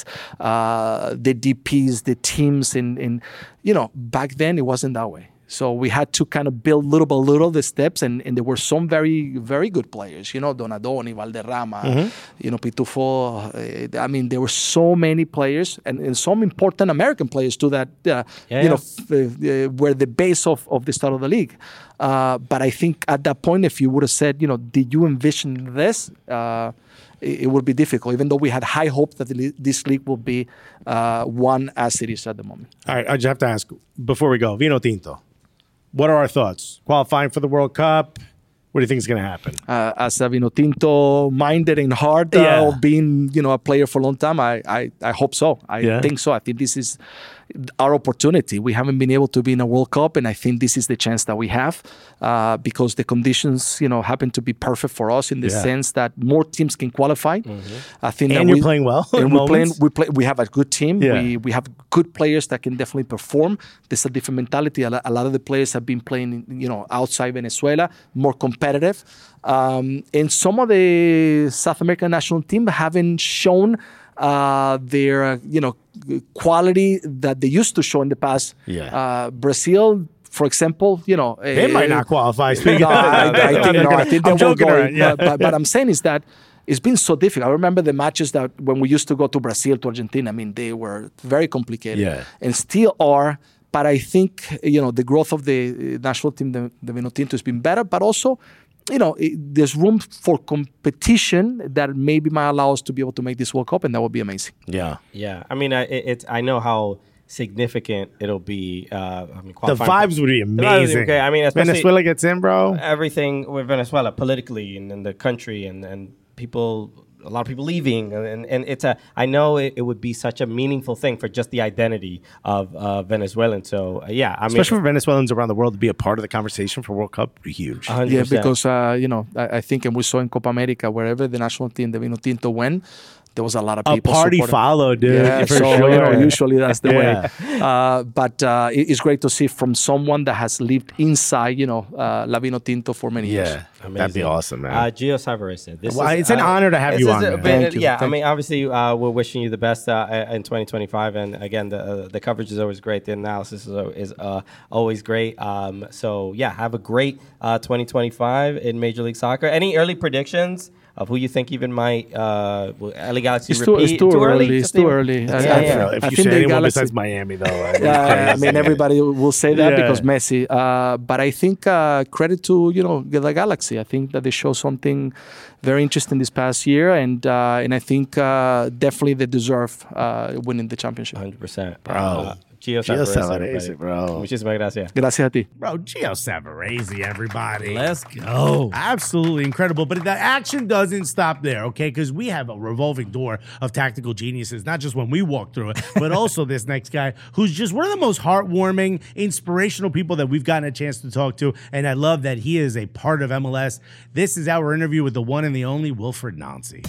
Speaker 5: uh, the D Ps, the teams, and, and, you know, back then it wasn't that way. So we had to kind of build little by little the steps, and, and there were some very, very good players, you know, Donadoni, Valderrama, mm-hmm. you know, Pitufo. Uh, I mean, there were so many players, and, and some important American players too that, uh,
Speaker 3: yeah,
Speaker 5: you
Speaker 3: yeah.
Speaker 5: know, f- uh, were the base of, of the start of the league. Uh, but I think at that point, if you would have said, you know, did you envision this? Uh, it, it would be difficult, even though we had high hope that the, this league will be uh, one as it is at the moment.
Speaker 4: All right. I just have to ask before we go, Vino Tinto. What are our thoughts? Qualifying for the World Cup? What do you think is going to happen?
Speaker 5: Uh, as a Vino Tinto minded and heart uh,
Speaker 4: Yeah.
Speaker 5: of being, you know, a player for a long time, I, I, I hope so. I
Speaker 4: Yeah.
Speaker 5: think so. I think this is our opportunity. We haven't been able to be in a World Cup, and I think this is the chance that we have uh, because the conditions, you know, happen to be perfect for us in the
Speaker 4: Yeah.
Speaker 5: sense that more teams can qualify. I think
Speaker 4: And
Speaker 5: that
Speaker 4: you're
Speaker 5: we,
Speaker 4: playing well
Speaker 5: And
Speaker 4: in
Speaker 5: we're playing.
Speaker 4: moments.
Speaker 5: We play. We have a good team.
Speaker 4: Yeah.
Speaker 5: We we have good players that can definitely perform. There's a different mentality. A lot, a lot of the players have been playing, you know, outside Venezuela, more competitive. Um, and some of the South American national team haven't shown uh, their, uh, you know, quality that they used to show in the past.
Speaker 4: Yeah.
Speaker 5: Uh, Brazil, for example, you know,
Speaker 4: They
Speaker 5: uh,
Speaker 4: might not qualify. Speaking
Speaker 5: no,
Speaker 4: of
Speaker 5: I, I think no. I think they
Speaker 4: I'm
Speaker 5: will
Speaker 4: joking
Speaker 5: go.
Speaker 4: around, yeah.
Speaker 5: But, but, but I'm saying is that it's been so difficult. I remember the matches that when we used to go to Brazil, to Argentina. I mean, they were very complicated,
Speaker 4: Yeah.
Speaker 5: and still are. But I think, you know, the growth of the uh, national team, the, the Vino Tinto, has been better. But also, you know, it, there's room for competition that maybe might allow us to be able to make this World Cup, and that would be amazing.
Speaker 4: Yeah.
Speaker 3: Yeah, I mean, I, it, it's I know how significant it'll be. Uh, I mean,
Speaker 4: The
Speaker 3: qualifying
Speaker 4: vibes would be
Speaker 3: The vibes would be
Speaker 4: amazing.
Speaker 3: okay. I mean, especially
Speaker 4: Venezuela gets in, bro.
Speaker 3: everything with Venezuela politically and, and the country and, and people, a lot of people leaving. And, and it's a, I know it, it would be such a meaningful thing for just the identity of uh, Venezuelan. So, uh, yeah, I mean,
Speaker 4: Especially for Venezuelans around the world to be a part of the conversation for World Cup would be huge.
Speaker 3: one hundred
Speaker 5: Yeah,
Speaker 3: percent.
Speaker 5: because uh, you know, I, I think, and we saw in Copa America, wherever the national team, the Vino Tinto went, there was a lot of
Speaker 4: A
Speaker 5: people.
Speaker 4: party
Speaker 5: supporting.
Speaker 4: follow, dude.
Speaker 5: Yeah,
Speaker 4: for
Speaker 5: so
Speaker 4: sure.
Speaker 5: you know, usually that's the
Speaker 4: Yeah.
Speaker 5: way. Uh, but uh, it- it's great to see from someone that has lived inside, you know, uh, La Vino Tinto for many years.
Speaker 4: Yeah, that'd be awesome, man.
Speaker 3: Uh, Gio Savarese. This
Speaker 4: Well,
Speaker 3: is,
Speaker 4: it's an
Speaker 3: uh,
Speaker 4: honor to have
Speaker 3: this
Speaker 4: you
Speaker 3: is
Speaker 4: on,
Speaker 3: a
Speaker 4: man.
Speaker 3: bit-
Speaker 5: Thank you.
Speaker 3: Yeah,
Speaker 5: Thank
Speaker 3: I mean, obviously, uh, we're wishing you the best uh, in twenty twenty-five, and again, the uh, the coverage is always great. The analysis is, al- is uh, always great. Um, so yeah, have a great uh, twenty twenty-five in Major League Soccer. Any early predictions of who you think even might uh, will L A Galaxy
Speaker 5: It's too,
Speaker 3: repeat?
Speaker 5: it's too, early. It's
Speaker 3: Just
Speaker 5: too
Speaker 3: even-
Speaker 5: early. I-
Speaker 3: Yeah,
Speaker 5: I-
Speaker 3: yeah.
Speaker 4: If
Speaker 5: I
Speaker 4: you
Speaker 5: think
Speaker 4: say
Speaker 5: the
Speaker 4: anyone
Speaker 5: Galaxy-
Speaker 4: besides Miami, though, uh,
Speaker 5: Yeah, I mean, everybody will say that
Speaker 4: Yeah.
Speaker 5: because Messi. Uh, but I think uh, credit to you know the Galaxy. I think that they showed something very interesting this past year, and uh, and I think uh, definitely they deserve uh, winning the championship.
Speaker 3: one hundred percent.
Speaker 4: Bro.
Speaker 3: Uh, Gio
Speaker 4: Gio
Speaker 3: Savarese,
Speaker 4: Savarese,
Speaker 3: everybody.
Speaker 4: bro.
Speaker 3: Muchísimas gracias.
Speaker 5: Gracias a ti.
Speaker 1: Bro, Gio Savarese, everybody.
Speaker 2: Let's go.
Speaker 1: Absolutely incredible. But the action doesn't stop there, okay? Because we have a revolving door of tactical geniuses, not just when we walk through it, but also this next guy who's just one of the most heartwarming, inspirational people that we've gotten a chance to talk to. And I love that he is a part of M L S. This is our interview with the one and the only Wilfried Nancy.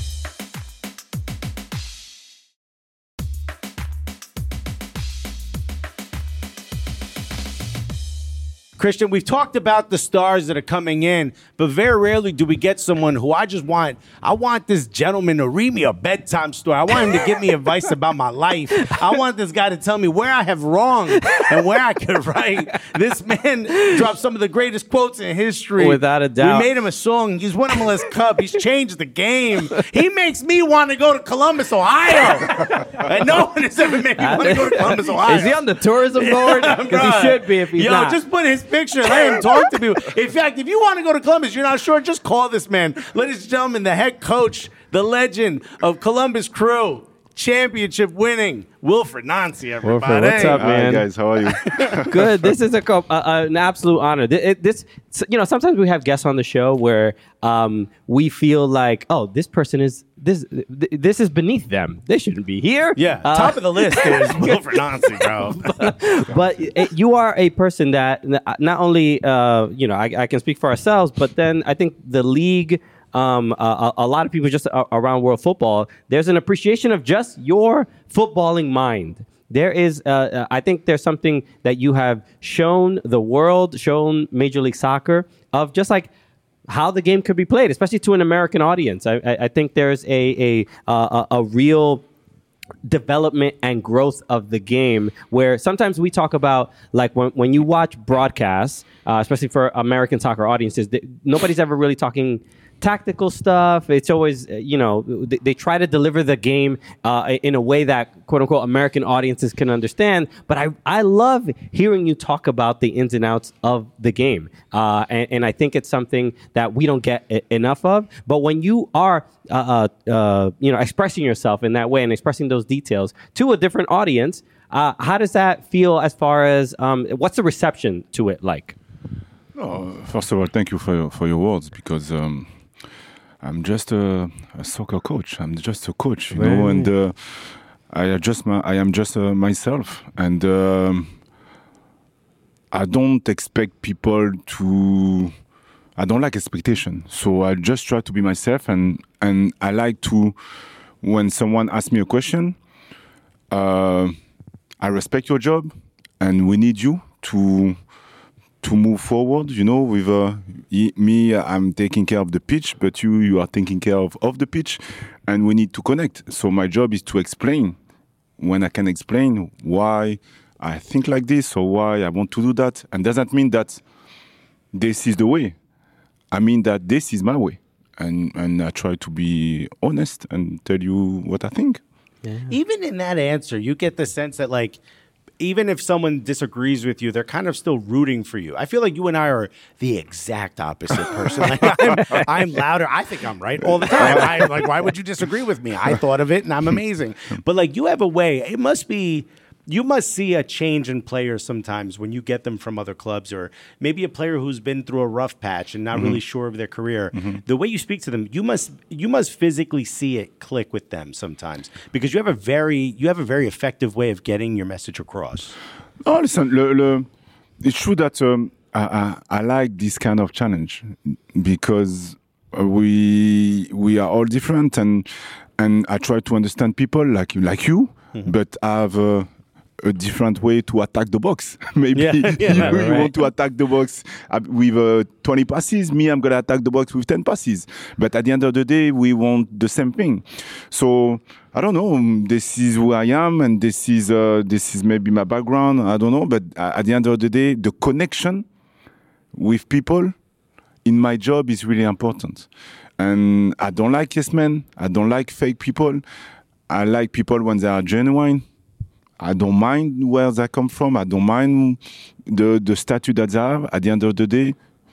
Speaker 4: Christian, we've talked about the stars that are coming in, but very rarely do we get someone who I just want. I want this gentleman to read me a bedtime story. I want him to give me advice about my life. I want this guy to tell me where I have wrong and where I could right. This man dropped some of the greatest quotes in history.
Speaker 3: Without a doubt.
Speaker 4: We made him a song. He's won M L S Cup. He's changed the game. He makes me want to go to Columbus, Ohio. And no one has ever made me want to go to Columbus, Ohio.
Speaker 3: Is he on the tourism board? Because he
Speaker 4: Bruh.
Speaker 3: should be if he's
Speaker 4: Yo,
Speaker 3: not.
Speaker 4: just put his picture. Let him talk to people. In fact, if you want to go to Columbus, you're not sure, just call this man. Ladies and gentlemen, the head coach, the legend of Columbus Crew, championship winning, Wilfried Nancy, everybody.
Speaker 3: Wilfried, what's up,
Speaker 6: Hi
Speaker 3: man?
Speaker 6: guys, how are you?
Speaker 3: Good. This is a, co- uh, uh, an absolute honor. Th- it- This, you know, sometimes we have guests on the show where um, we feel like, oh, this person is this. Th- this is beneath them. They shouldn't be here.
Speaker 4: Yeah,
Speaker 3: Uh,
Speaker 4: top of the list is Wilfried Nancy, bro.
Speaker 3: but it, you are a person that n- not only uh, you know I, I can speak for ourselves, but then I think the league, um, a, a lot of people just a- around world football, there's an appreciation of just your footballing mind. There is, uh, uh, I think, there's something that you have shown the world, shown Major League Soccer of just like how the game could be played, especially to an American audience. I, I, I think there's a a uh, a, a real development and growth of the game where sometimes we talk about like when, when you watch broadcasts, uh, especially for American soccer audiences, th- nobody's ever really talking tactical stuff. It's always, uh, you know, they, they try to deliver the game uh, in a way that quote unquote American audiences can understand. But I, I love hearing you talk about the ins and outs of the game. Uh, and, and I think it's something that we don't get I- enough of. But when you are, uh, uh, uh, you know, expressing yourself in that way and expressing those details to a different audience, uh, how does that feel as far as um, what's the reception to it like?
Speaker 6: Oh, first of all, thank you for your, for your words because um, I'm just a, a soccer coach. I'm just a coach, you know, and uh, I adjust my, I am just uh, myself, and um, I don't expect people to. I don't like expectation, so I just try to be myself, and and I like to. When someone asks me a question, uh, I respect your job, and we need you to. to move forward, you know, with uh, y- me, I'm taking care of the pitch, but you, you are taking care of, of the pitch, and we need to connect. So my job is to explain, when I can explain why I think like this or why I want to do that. And doesn't mean that this is the way. I mean that this is my way. And, and I try to be honest and tell you what I think.
Speaker 4: Even in that answer, you get the sense that, like, even if someone disagrees with you, they're kind of still rooting for you. I feel like you and I are the exact opposite person. Like, I'm, I'm louder. I think I'm right all the time. I, like, why would you disagree with me? I thought of it, and I'm amazing. But, like, you have a way. It must be... You must see a change in players sometimes when you get them from other clubs, or maybe a player who's been through a rough patch and not mm-hmm. really sure of their career. Mm-hmm. The way you speak to them, you must you must physically see it click with them sometimes, because you have a very you have a very effective way of getting your message across.
Speaker 6: Oh, listen, le, le, it's true that um, I, I, I like this kind of challenge because uh, we we are all different, and and I try to understand people like you, like you, mm-hmm. but have a, a different way to attack the box. Maybe
Speaker 3: Yeah.
Speaker 6: you,
Speaker 3: Yeah,
Speaker 6: you
Speaker 3: right.
Speaker 6: want to attack the box uh, with uh, twenty passes. Me, I'm gonna attack the box with ten passes. But at the end of the day, we want the same thing. So I don't know. This is who I am, and this is uh, this is maybe my background. I don't know. But at the end of the day, the connection with people in my job is really important. And I don't like yes men. I don't like fake people. I like people when they are genuine. I don't mind where they come from. I don't mind the, the status that they have. At the end of the day,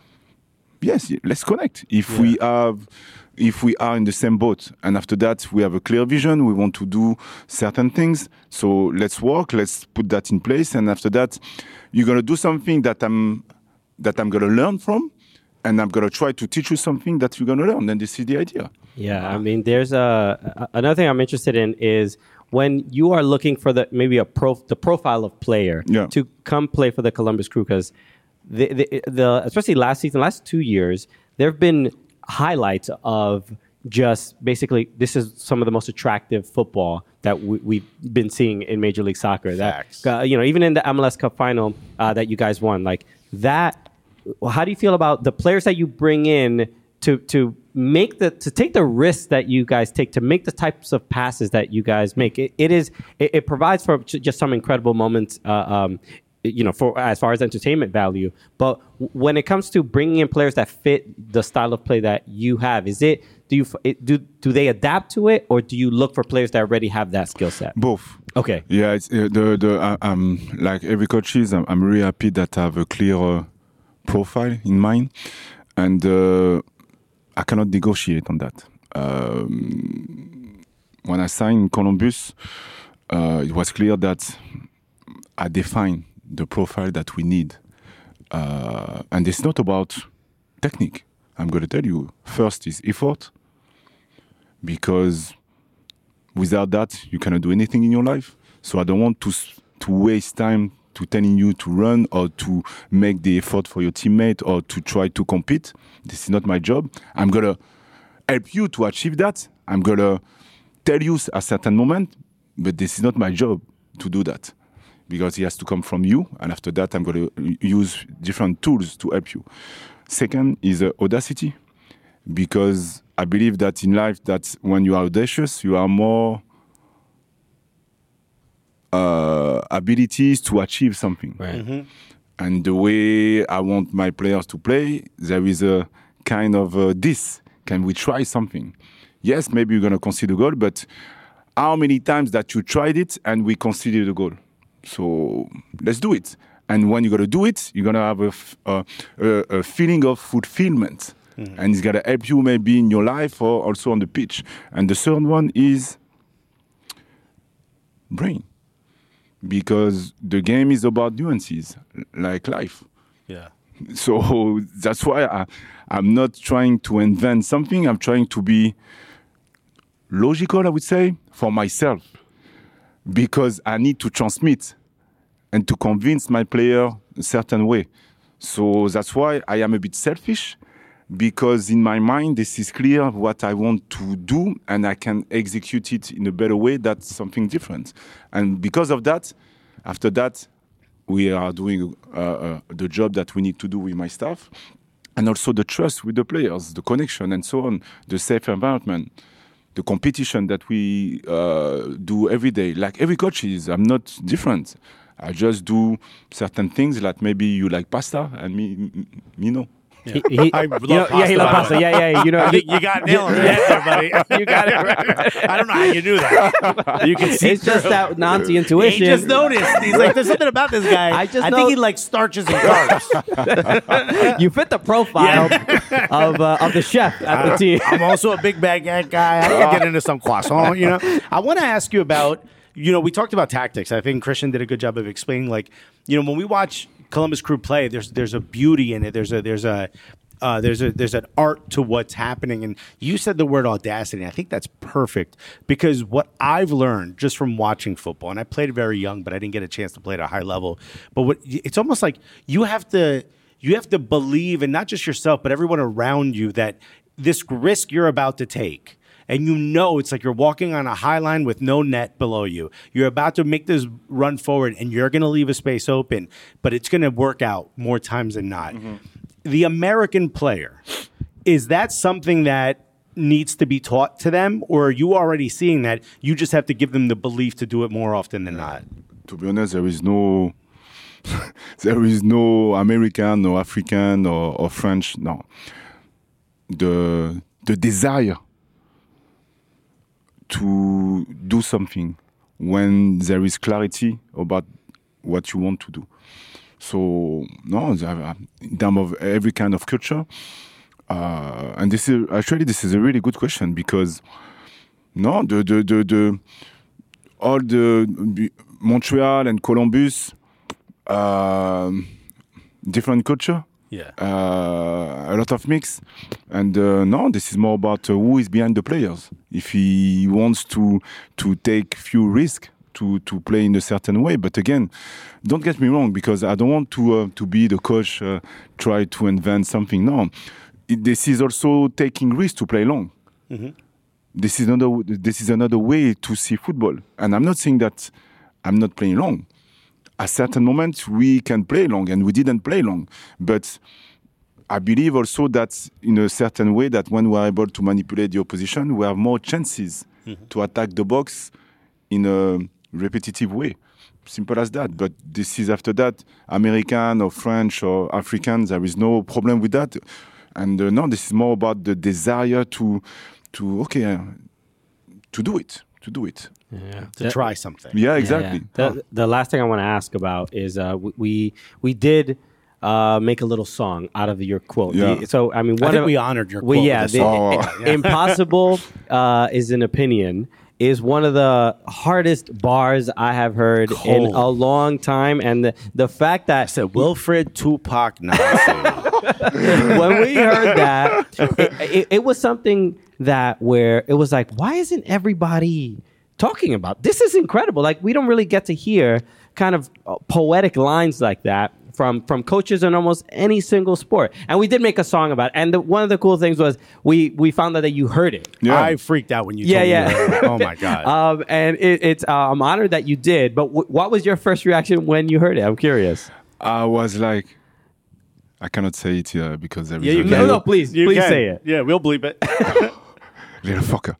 Speaker 6: yes, let's connect. If yeah. we have, if we are in the same boat, and after that we have a clear vision, we want to do certain things. So let's work. Let's put that in place. And after that, you're gonna do something that I'm that I'm gonna learn from. And I'm gonna try to teach you something that you're gonna learn. And this is the idea.
Speaker 3: Yeah, I mean, there's a another thing I'm interested in is when you are looking for the maybe a pro the profile of player
Speaker 6: yeah.
Speaker 3: to come play for the Columbus Crew, because the, the the especially last season, last two years, there have been highlights of just basically this is some of the most attractive football that we, we've been seeing in Major League Soccer.
Speaker 4: Facts.
Speaker 3: That uh, you know, even in the M L S Cup final uh, that you guys won, like that. How do you feel about the players that you bring in to to make the to take the risks that you guys take to make the types of passes that you guys make? It, it is it, it provides for just some incredible moments, uh, um, you know, for as far as entertainment value. But when it comes to bringing in players that fit the style of play that you have, is it do you it, do do they adapt to it, or do you look for players that already have that skill set?
Speaker 6: Both.
Speaker 3: Okay.
Speaker 6: Yeah, it's uh, the the uh, um like every coach is. I'm, I'm really happy that I have a clear. Uh, profile in mind, and uh, I cannot negotiate on that. Um, when I signed Columbus, uh, it was clear that I defined the profile that we need, uh, and it's not about technique. I'm going to tell you, first is effort, because without that you cannot do anything in your life. So I don't want to to waste time to telling you to run or to make the effort for your teammate or to try to compete. This is not my job. I'm going to help you to achieve that. I'm going to tell you at a certain moment, but this is not my job to do that, because it has to come from you. And after that, I'm going to use different tools to help you. Second is uh, audacity, because I believe that in life, that when you are audacious, you are more Uh, abilities to achieve something.
Speaker 3: Right.
Speaker 6: Mm-hmm. And the way I want my players to play, there is a kind of uh, this. Can we try something? Yes, maybe you're going to concede a goal, but how many times that you tried it and we conceded the goal? So let's do it. And when you're going to do it, you're going to have a, f- uh, a, a feeling of fulfillment. Mm-hmm. And it's going to help you maybe in your life or also on the pitch. And the third one is brain. Because the game is about nuances, like life.
Speaker 4: Yeah.
Speaker 6: So that's why I, I'm not trying to invent something. I'm trying to be logical, I would say, for myself. Because I need to transmit and to convince my player a certain way. So that's why I am a bit selfish. Because in my mind, this is clear what I want to do, and I can execute it in a better way. That's something different. And because of that, after that, we are doing uh, uh, the job that we need to do with my staff, and also the trust with the players, the connection, and so on, the safe environment, the competition that we uh, do every day. Like every coach is, I'm not different. I just do certain things, like maybe you like pasta, and me, me no.
Speaker 3: He, he,
Speaker 4: I
Speaker 3: you
Speaker 4: love
Speaker 3: know,
Speaker 4: pasta,
Speaker 3: yeah, he
Speaker 4: by
Speaker 3: loves
Speaker 4: the
Speaker 3: pasta.
Speaker 4: way.
Speaker 3: Yeah, yeah. You know,
Speaker 4: I think you got nailed on the head there, buddy.
Speaker 3: you got it right.
Speaker 4: I don't know how you knew that. You can see
Speaker 3: It's just
Speaker 4: through.
Speaker 3: that Nancy intuition.
Speaker 1: He just noticed. He's like, there's something about this guy.
Speaker 3: I just
Speaker 1: I
Speaker 3: know-
Speaker 1: think he likes starches and carbs.
Speaker 3: You fit the profile of uh, of the chef at the team.
Speaker 1: I'm also a big baguette guy. I can get into some croissant, you know. I want to ask you about, you know, we talked about tactics. I think Christian did a good job of explaining, like, you know, when we watch Columbus Crew play, there's there's a beauty in it. There's a there's a uh, there's a there's an art to what's happening. And you said the word audacity. And I think that's perfect, because what I've learned just from watching football, and I played very young, but I didn't get a chance to play at a high level. But what it's almost like you have to you have to believe, and not just yourself, but everyone around you, that
Speaker 4: this risk you're about to take, and you know it's like you're walking on a high line with no net below you. You're about to make this run forward, and you're going to leave a space open, but it's going to work out more times than not. Mm-hmm. The American player, is that something that needs to be taught to them, or are you already seeing that you just have to give them the belief to do it more often than not?
Speaker 6: To be honest, there is no there is no American or African or, or French. No, the the desire to do something when there is clarity about what you want to do. So no, in terms of every kind of culture. Uh, and this is actually this is a really good question, because no, the the the, the all the Montreal and Columbus, uh, different culture,
Speaker 4: yeah,
Speaker 6: uh, a lot of mix, and uh, no, this is more about uh, who is behind the players. If he wants to to take few risks to to play in a certain way, but again, don't get me wrong, because I don't want to uh, to be the coach, uh, try to invent something. No. This is also taking risks to play long. Mm-hmm. This is another. This is another way to see football. And I'm not saying that I'm not playing long. At certain moments we can play long, and we didn't play long. But I believe also that in a certain way that when we're able to manipulate the opposition, we have more chances mm-hmm. to attack the box in a repetitive way. Simple as that. But this is after that, American or French or African, there is no problem with that. And uh, no, this is more about the desire to, to okay, uh, to do it, to do it,
Speaker 3: yeah.
Speaker 4: to try something.
Speaker 6: Yeah, exactly.
Speaker 3: Yeah, yeah. The, the last thing I want to ask about is uh, we we did uh, make a little song out of your quote.
Speaker 6: Yeah.
Speaker 3: The, so I mean,
Speaker 4: I
Speaker 3: one
Speaker 4: think
Speaker 3: of,
Speaker 4: we honored your quote.
Speaker 3: We, yeah,
Speaker 4: with
Speaker 3: the,
Speaker 4: the song.
Speaker 6: Oh.
Speaker 4: Yeah.
Speaker 3: Impossible uh, is an opinion. Is one of the hardest bars I have heard
Speaker 4: Cold.
Speaker 3: in a long time, and the, the fact that
Speaker 4: I said Wilfred Tupac Nazi.
Speaker 3: when we heard that, it, it, it was something that where it was like, why isn't everybody talking about this? Is incredible. Like, we don't really get to hear kind of uh, poetic lines like that from from coaches in almost any single sport. And we did make a song about it. And the, one of the cool things was we we found out that you heard it.
Speaker 6: Yeah.
Speaker 4: I freaked out when you
Speaker 3: Yeah,
Speaker 4: told
Speaker 3: yeah.
Speaker 4: me that. Oh my god.
Speaker 3: Um, and it, it's uh, I'm honored that you did. But w- what was your first reaction when you heard it? I'm curious.
Speaker 6: I was like, I cannot say it here because there is
Speaker 4: Yeah,
Speaker 6: a
Speaker 4: you
Speaker 3: No,
Speaker 6: little,
Speaker 3: no, please,
Speaker 4: You
Speaker 3: please
Speaker 4: can.
Speaker 3: say it.
Speaker 4: Yeah, we'll bleep it.
Speaker 6: little fucker.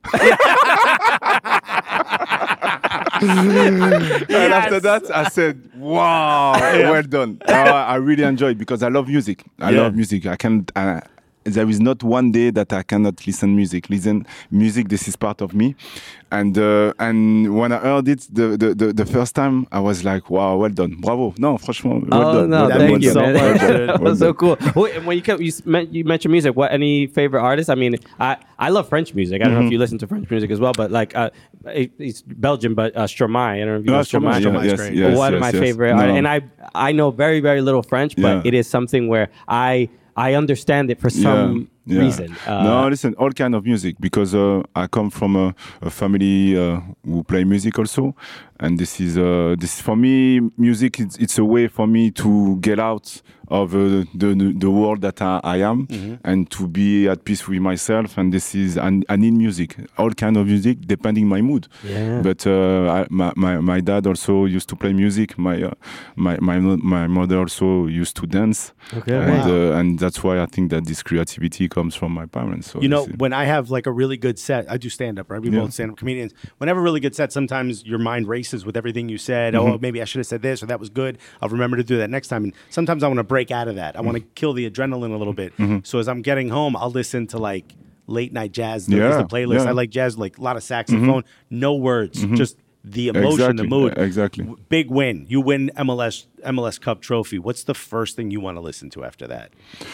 Speaker 6: And after that, I said, "Wow, well done." Uh, I really enjoyed because I love music. I
Speaker 4: Yeah.
Speaker 6: love music. I can. Uh, there is not one day that I cannot listen music. Listen music. This is part of me. And uh, and when I heard it the, the, the, the first time, I was like, "Wow, well done, bravo." No, franchement, well
Speaker 3: Oh
Speaker 6: done.
Speaker 3: no,
Speaker 6: well done,
Speaker 3: thank
Speaker 6: well
Speaker 3: you,
Speaker 6: done,
Speaker 3: man.
Speaker 6: well done,
Speaker 3: That
Speaker 6: well
Speaker 3: was so
Speaker 6: done.
Speaker 3: cool. Wait, and when you come, you, men- you mentioned music. What any favorite artists? I mean, I, I love French music. I don't know if you listen to French music as well, but like uh, it, it's Belgian, but uh, Stromae. I don't know if you
Speaker 6: No,
Speaker 3: know
Speaker 6: Stromae,
Speaker 3: Stromae.
Speaker 6: yeah,
Speaker 4: Stromae's
Speaker 6: yes,
Speaker 4: great.
Speaker 6: yes,
Speaker 3: One
Speaker 6: yes,
Speaker 3: of my
Speaker 6: yes.
Speaker 3: favorite,
Speaker 6: No.
Speaker 3: artists. And I I know very very little French, but
Speaker 6: Yeah.
Speaker 3: it is something where I I understand it for some
Speaker 6: yeah.
Speaker 3: reason. Uh,
Speaker 6: no, listen, all kind of music because uh, I come from a, a family uh, who play music also, and this is uh, this for me music. It's, it's a way for me to get out of uh, the the world that I, I am
Speaker 4: Mm-hmm.
Speaker 6: and to be at peace with myself. And this is I, I need music, all kind of music, depending my mood.
Speaker 3: Yeah.
Speaker 6: But uh, I, my, my my dad also used to play music. My uh, my my my mother also used to dance.
Speaker 3: Okay.
Speaker 6: And,
Speaker 4: Wow.
Speaker 6: uh, and that's why I think that this creativity comes from my parents. So
Speaker 4: You know,
Speaker 6: this is-
Speaker 4: when I have like a really good set, I do stand up, right? We
Speaker 6: Yeah.
Speaker 4: both stand up comedians. When I have a really good set, sometimes your mind races with everything you said.
Speaker 6: Mm-hmm.
Speaker 4: Oh, maybe I should have said this or that was good. I'll remember to do that next time. And sometimes I want to break out of that. I want to kill the adrenaline a little bit. So as I'm getting home, I'll listen to like late night jazz. There's
Speaker 6: Yeah,
Speaker 4: the playlist.
Speaker 6: yeah.
Speaker 4: I like jazz, like a lot of saxophone, no words, just the emotion, the
Speaker 6: Exactly,
Speaker 4: mood.
Speaker 6: exactly.
Speaker 4: W- Big win. You win M L S M L S Cup trophy. What's the first thing you want to listen to after that?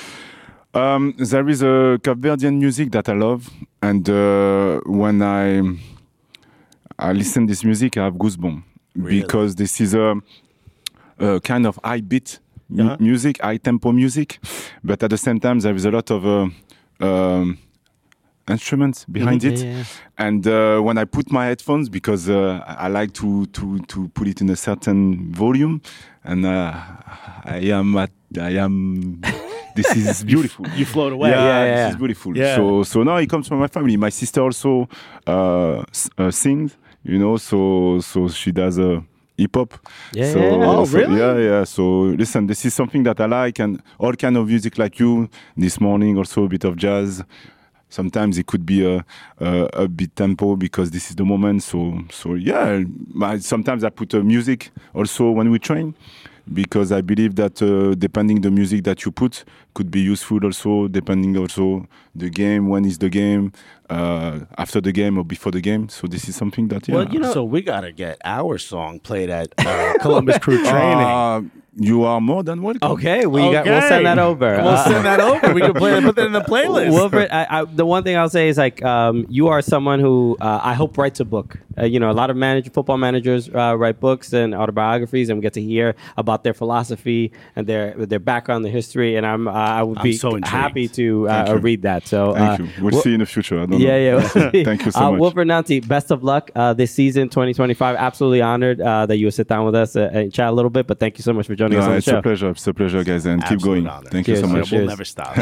Speaker 6: Um, there is a Cape Verdean music that I love, and uh, when I I listen this music, I have goosebumps
Speaker 4: Really?
Speaker 6: because this is a, a kind of high beat mu-
Speaker 4: Uh-huh.
Speaker 6: music, high tempo music, but at the same time there is a lot of uh, um, instruments behind
Speaker 3: Mhm.
Speaker 6: it.
Speaker 3: Yeah, yeah.
Speaker 6: And uh, when I put my headphones, because uh, I like to, to, to put it in a certain volume, and uh, I am at, I am this is beautiful.
Speaker 4: You float away.
Speaker 6: Yeah,
Speaker 3: Yeah, yeah, yeah.
Speaker 6: this is beautiful.
Speaker 4: Yeah.
Speaker 6: So, so now it comes from my family. My sister also uh, s- uh, sings, you know. So, so she does a hip hop.
Speaker 3: Yeah,
Speaker 6: So,
Speaker 3: yeah, yeah.
Speaker 4: Oh,
Speaker 6: so,
Speaker 4: really?
Speaker 6: Yeah, yeah. So listen, this is something that I like, and all kind of music like you. This morning also a bit of jazz. Sometimes it could be a, a a bit tempo because this is the moment. So so yeah. My, sometimes I put uh, music also when we train because I believe that uh, depending the music that you put could be useful also depending also the game, when is the game, uh, after the game or before the game. So this is something that yeah.
Speaker 3: Well, you know-
Speaker 4: So we gotta get our song played at uh, Columbus Crew Training.
Speaker 6: Uh, you are more than welcome.
Speaker 3: Okay, we got, we'll
Speaker 4: Okay.
Speaker 3: send that over.
Speaker 1: We'll
Speaker 3: Uh,
Speaker 1: send that over. We can play it, put that in the playlist.
Speaker 3: Wilfred, I, I, the one thing I'll say is like um, you are someone who uh, I hope writes a book. Uh, you know, a lot of manager, football managers uh, write books and autobiographies, and we get to hear about their philosophy and their their background, their history. And I'm uh, I would
Speaker 4: I'm
Speaker 3: be
Speaker 4: so intrigued.
Speaker 3: happy to
Speaker 6: Thank
Speaker 3: uh,
Speaker 6: you.
Speaker 3: read that. So
Speaker 6: Thank
Speaker 3: uh,
Speaker 6: you. We'll
Speaker 3: Wil-
Speaker 6: see you in the future. I don't
Speaker 3: Yeah,
Speaker 6: know.
Speaker 3: yeah.
Speaker 6: Thank you so
Speaker 3: uh,
Speaker 6: much.
Speaker 3: Wilfred Nancy, best of luck uh, this season, twenty twenty-five. Absolutely honored uh, that you would sit down with us uh, and chat a little bit. But thank you so much for joining us
Speaker 6: No,
Speaker 3: on the
Speaker 6: it's
Speaker 3: show.
Speaker 6: a pleasure. It's a pleasure, guys, and keep
Speaker 4: Absolute
Speaker 6: going.
Speaker 4: honor.
Speaker 6: Thank
Speaker 3: Cheers,
Speaker 6: you so
Speaker 3: man.
Speaker 6: much.
Speaker 3: Cheers.
Speaker 4: We'll never stop.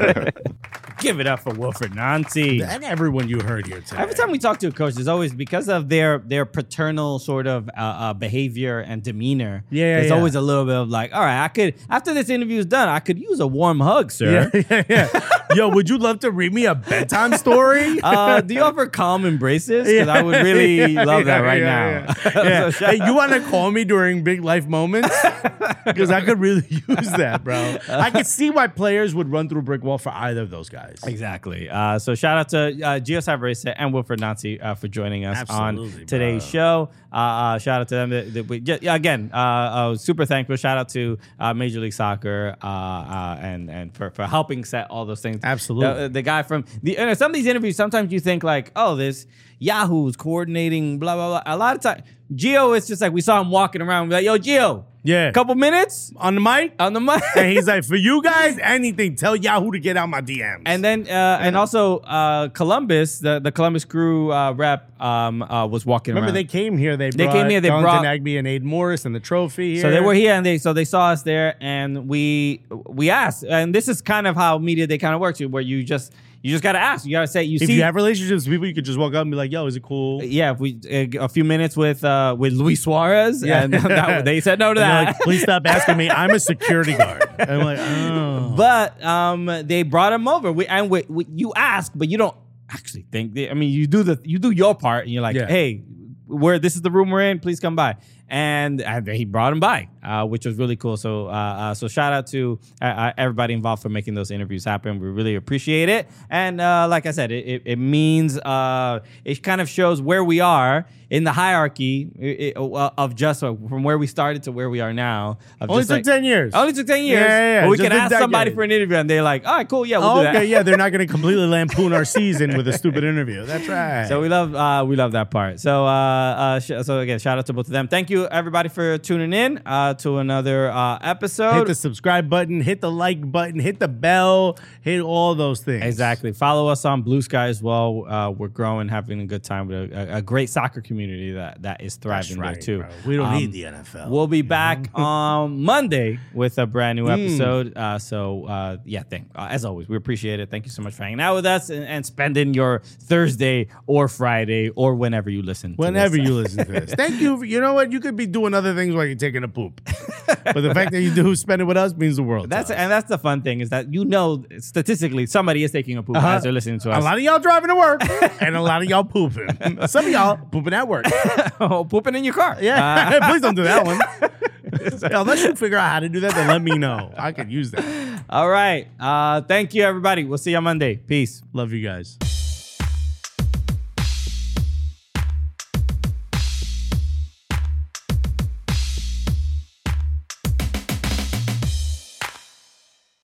Speaker 2: Give it up for Wilfred Nancy.
Speaker 1: And everyone you heard here today.
Speaker 2: Every time we talk to a coach, there's always, because of their their paternal sort of uh, uh, behavior and demeanor.
Speaker 1: Yeah, yeah,
Speaker 2: there's
Speaker 1: yeah.
Speaker 2: always a little bit of like, all right, I could, after this interview is done, I could use a warm hug, sir.
Speaker 1: Yeah, yeah, yeah. Yo, would you love to read me a bedtime story?
Speaker 2: Uh, do you offer calm embraces? Because I would really
Speaker 1: Yeah,
Speaker 2: love that
Speaker 1: yeah,
Speaker 2: right
Speaker 1: yeah,
Speaker 2: now.
Speaker 1: yeah. Yeah.
Speaker 2: So shout
Speaker 1: Hey, you want to call me during big life moments? Because I could really use that, bro. I could see why players would run through a brick wall for either of those guys.
Speaker 2: Exactly. Uh, so shout out to uh, Gio Savarese and Wilfred Nancy uh, for joining us
Speaker 1: Absolutely,
Speaker 2: on today's
Speaker 1: bro.
Speaker 2: show. Uh, uh, shout out to them. That, that we, yeah, yeah, again, uh, uh, super thankful. Shout out to uh, Major League Soccer uh, uh, and and for, for helping set all those things.
Speaker 1: Absolutely.
Speaker 2: The, the guy from the and some of these interviews, sometimes you think like, oh, this Yahoo's coordinating, blah blah blah. A lot of time, Gio is just like we saw him walking around. We're like, yo, Gio,
Speaker 1: Yeah.
Speaker 2: couple minutes
Speaker 1: On the mic?
Speaker 2: on the mic.
Speaker 1: And he's like, for you guys, anything, tell Yahoo to get out my D Ms.
Speaker 2: And then, uh, and also, uh, Columbus, the, the Columbus Crew uh, rep, um, uh, was walking
Speaker 1: remember,
Speaker 2: around.
Speaker 1: they came here. They,
Speaker 2: They
Speaker 1: brought
Speaker 2: came here, they
Speaker 1: Darlington
Speaker 2: brought-
Speaker 1: Agby and Aiden Morris and the trophy here.
Speaker 2: So they were here, and they so they saw us there, and we we asked, and this is kind of how media day kind of works, where you just you just gotta ask, you gotta say, you
Speaker 1: If
Speaker 2: see,
Speaker 1: you have relationships with people, you could just walk up and be like, yo, is it cool?
Speaker 2: yeah, if we uh, a few minutes with uh, with Luis Suarez,
Speaker 1: Yeah.
Speaker 2: and that, they said no to
Speaker 1: And they're
Speaker 2: that.
Speaker 1: like, please stop asking me. I'm a security guard. And I'm like, oh.
Speaker 2: But um, they brought him over. We and we, we, you ask, but you don't actually think. They, I mean, you do the you do your part, and you're like,
Speaker 1: Yeah.
Speaker 2: hey, where this is the room we're in. Please come by. And, and he brought him by, uh, which was really cool. So, uh, uh, so shout out to uh, uh, everybody involved for making those interviews happen. We really appreciate it. And uh, like I said, it, it, it means uh, it kind of shows where we are in the hierarchy it, it, uh, of just uh, from where we started to where we are now. Of
Speaker 1: Only
Speaker 2: just
Speaker 1: took
Speaker 2: like-
Speaker 1: ten years.
Speaker 2: Only took ten years.
Speaker 1: Yeah, yeah, yeah.
Speaker 2: But we
Speaker 1: Just
Speaker 2: can
Speaker 1: a
Speaker 2: ask somebody
Speaker 1: decade.
Speaker 2: for an interview, and they're like, "All right, cool, yeah, we'll
Speaker 1: Oh,
Speaker 2: do that."
Speaker 1: okay, yeah, they're not going to completely lampoon our season with a stupid interview. That's right.
Speaker 2: So we love uh, we love that part. So uh, uh, sh- so again, shout out to both of them. Thank you everybody for tuning in uh, to another uh, episode.
Speaker 1: hit the subscribe button, hit the like button, hit the bell, hit all those things.
Speaker 2: Exactly. Follow us on Blue Sky as well. Uh, we're growing, having a good time with a, a, a great soccer community that, that is
Speaker 1: That's
Speaker 2: thriving
Speaker 1: right,
Speaker 2: there too.
Speaker 1: bro. We don't
Speaker 2: Um,
Speaker 1: need the N F L.
Speaker 2: We'll be back on Monday with a brand new
Speaker 1: Mm.
Speaker 2: episode. Uh, so uh, yeah, thank uh, as always, we appreciate it. Thank you so much for hanging out with us and, and spending your Thursday or Friday or whenever you listen.
Speaker 1: Whenever
Speaker 2: to this.
Speaker 1: you listen to this. Thank you. For, you know what? You could be doing other things while you're taking a poop. But the fact that you do spend it with us means the world. to
Speaker 2: That's
Speaker 1: us.
Speaker 2: and that's the fun thing is that you know statistically somebody is taking a poop
Speaker 1: Uh-huh.
Speaker 2: as they're listening to
Speaker 1: A
Speaker 2: us.
Speaker 1: lot of y'all driving to work, and a lot of y'all pooping. Some of y'all pooping at work.
Speaker 2: oh, pooping in your car.
Speaker 1: Yeah, please don't do that one. Yeah, unless you figure out how to do that, then let me know. I could use that.
Speaker 2: Uh, all right. Uh, thank you, everybody. We'll see you on Monday. Peace.
Speaker 1: Love you guys.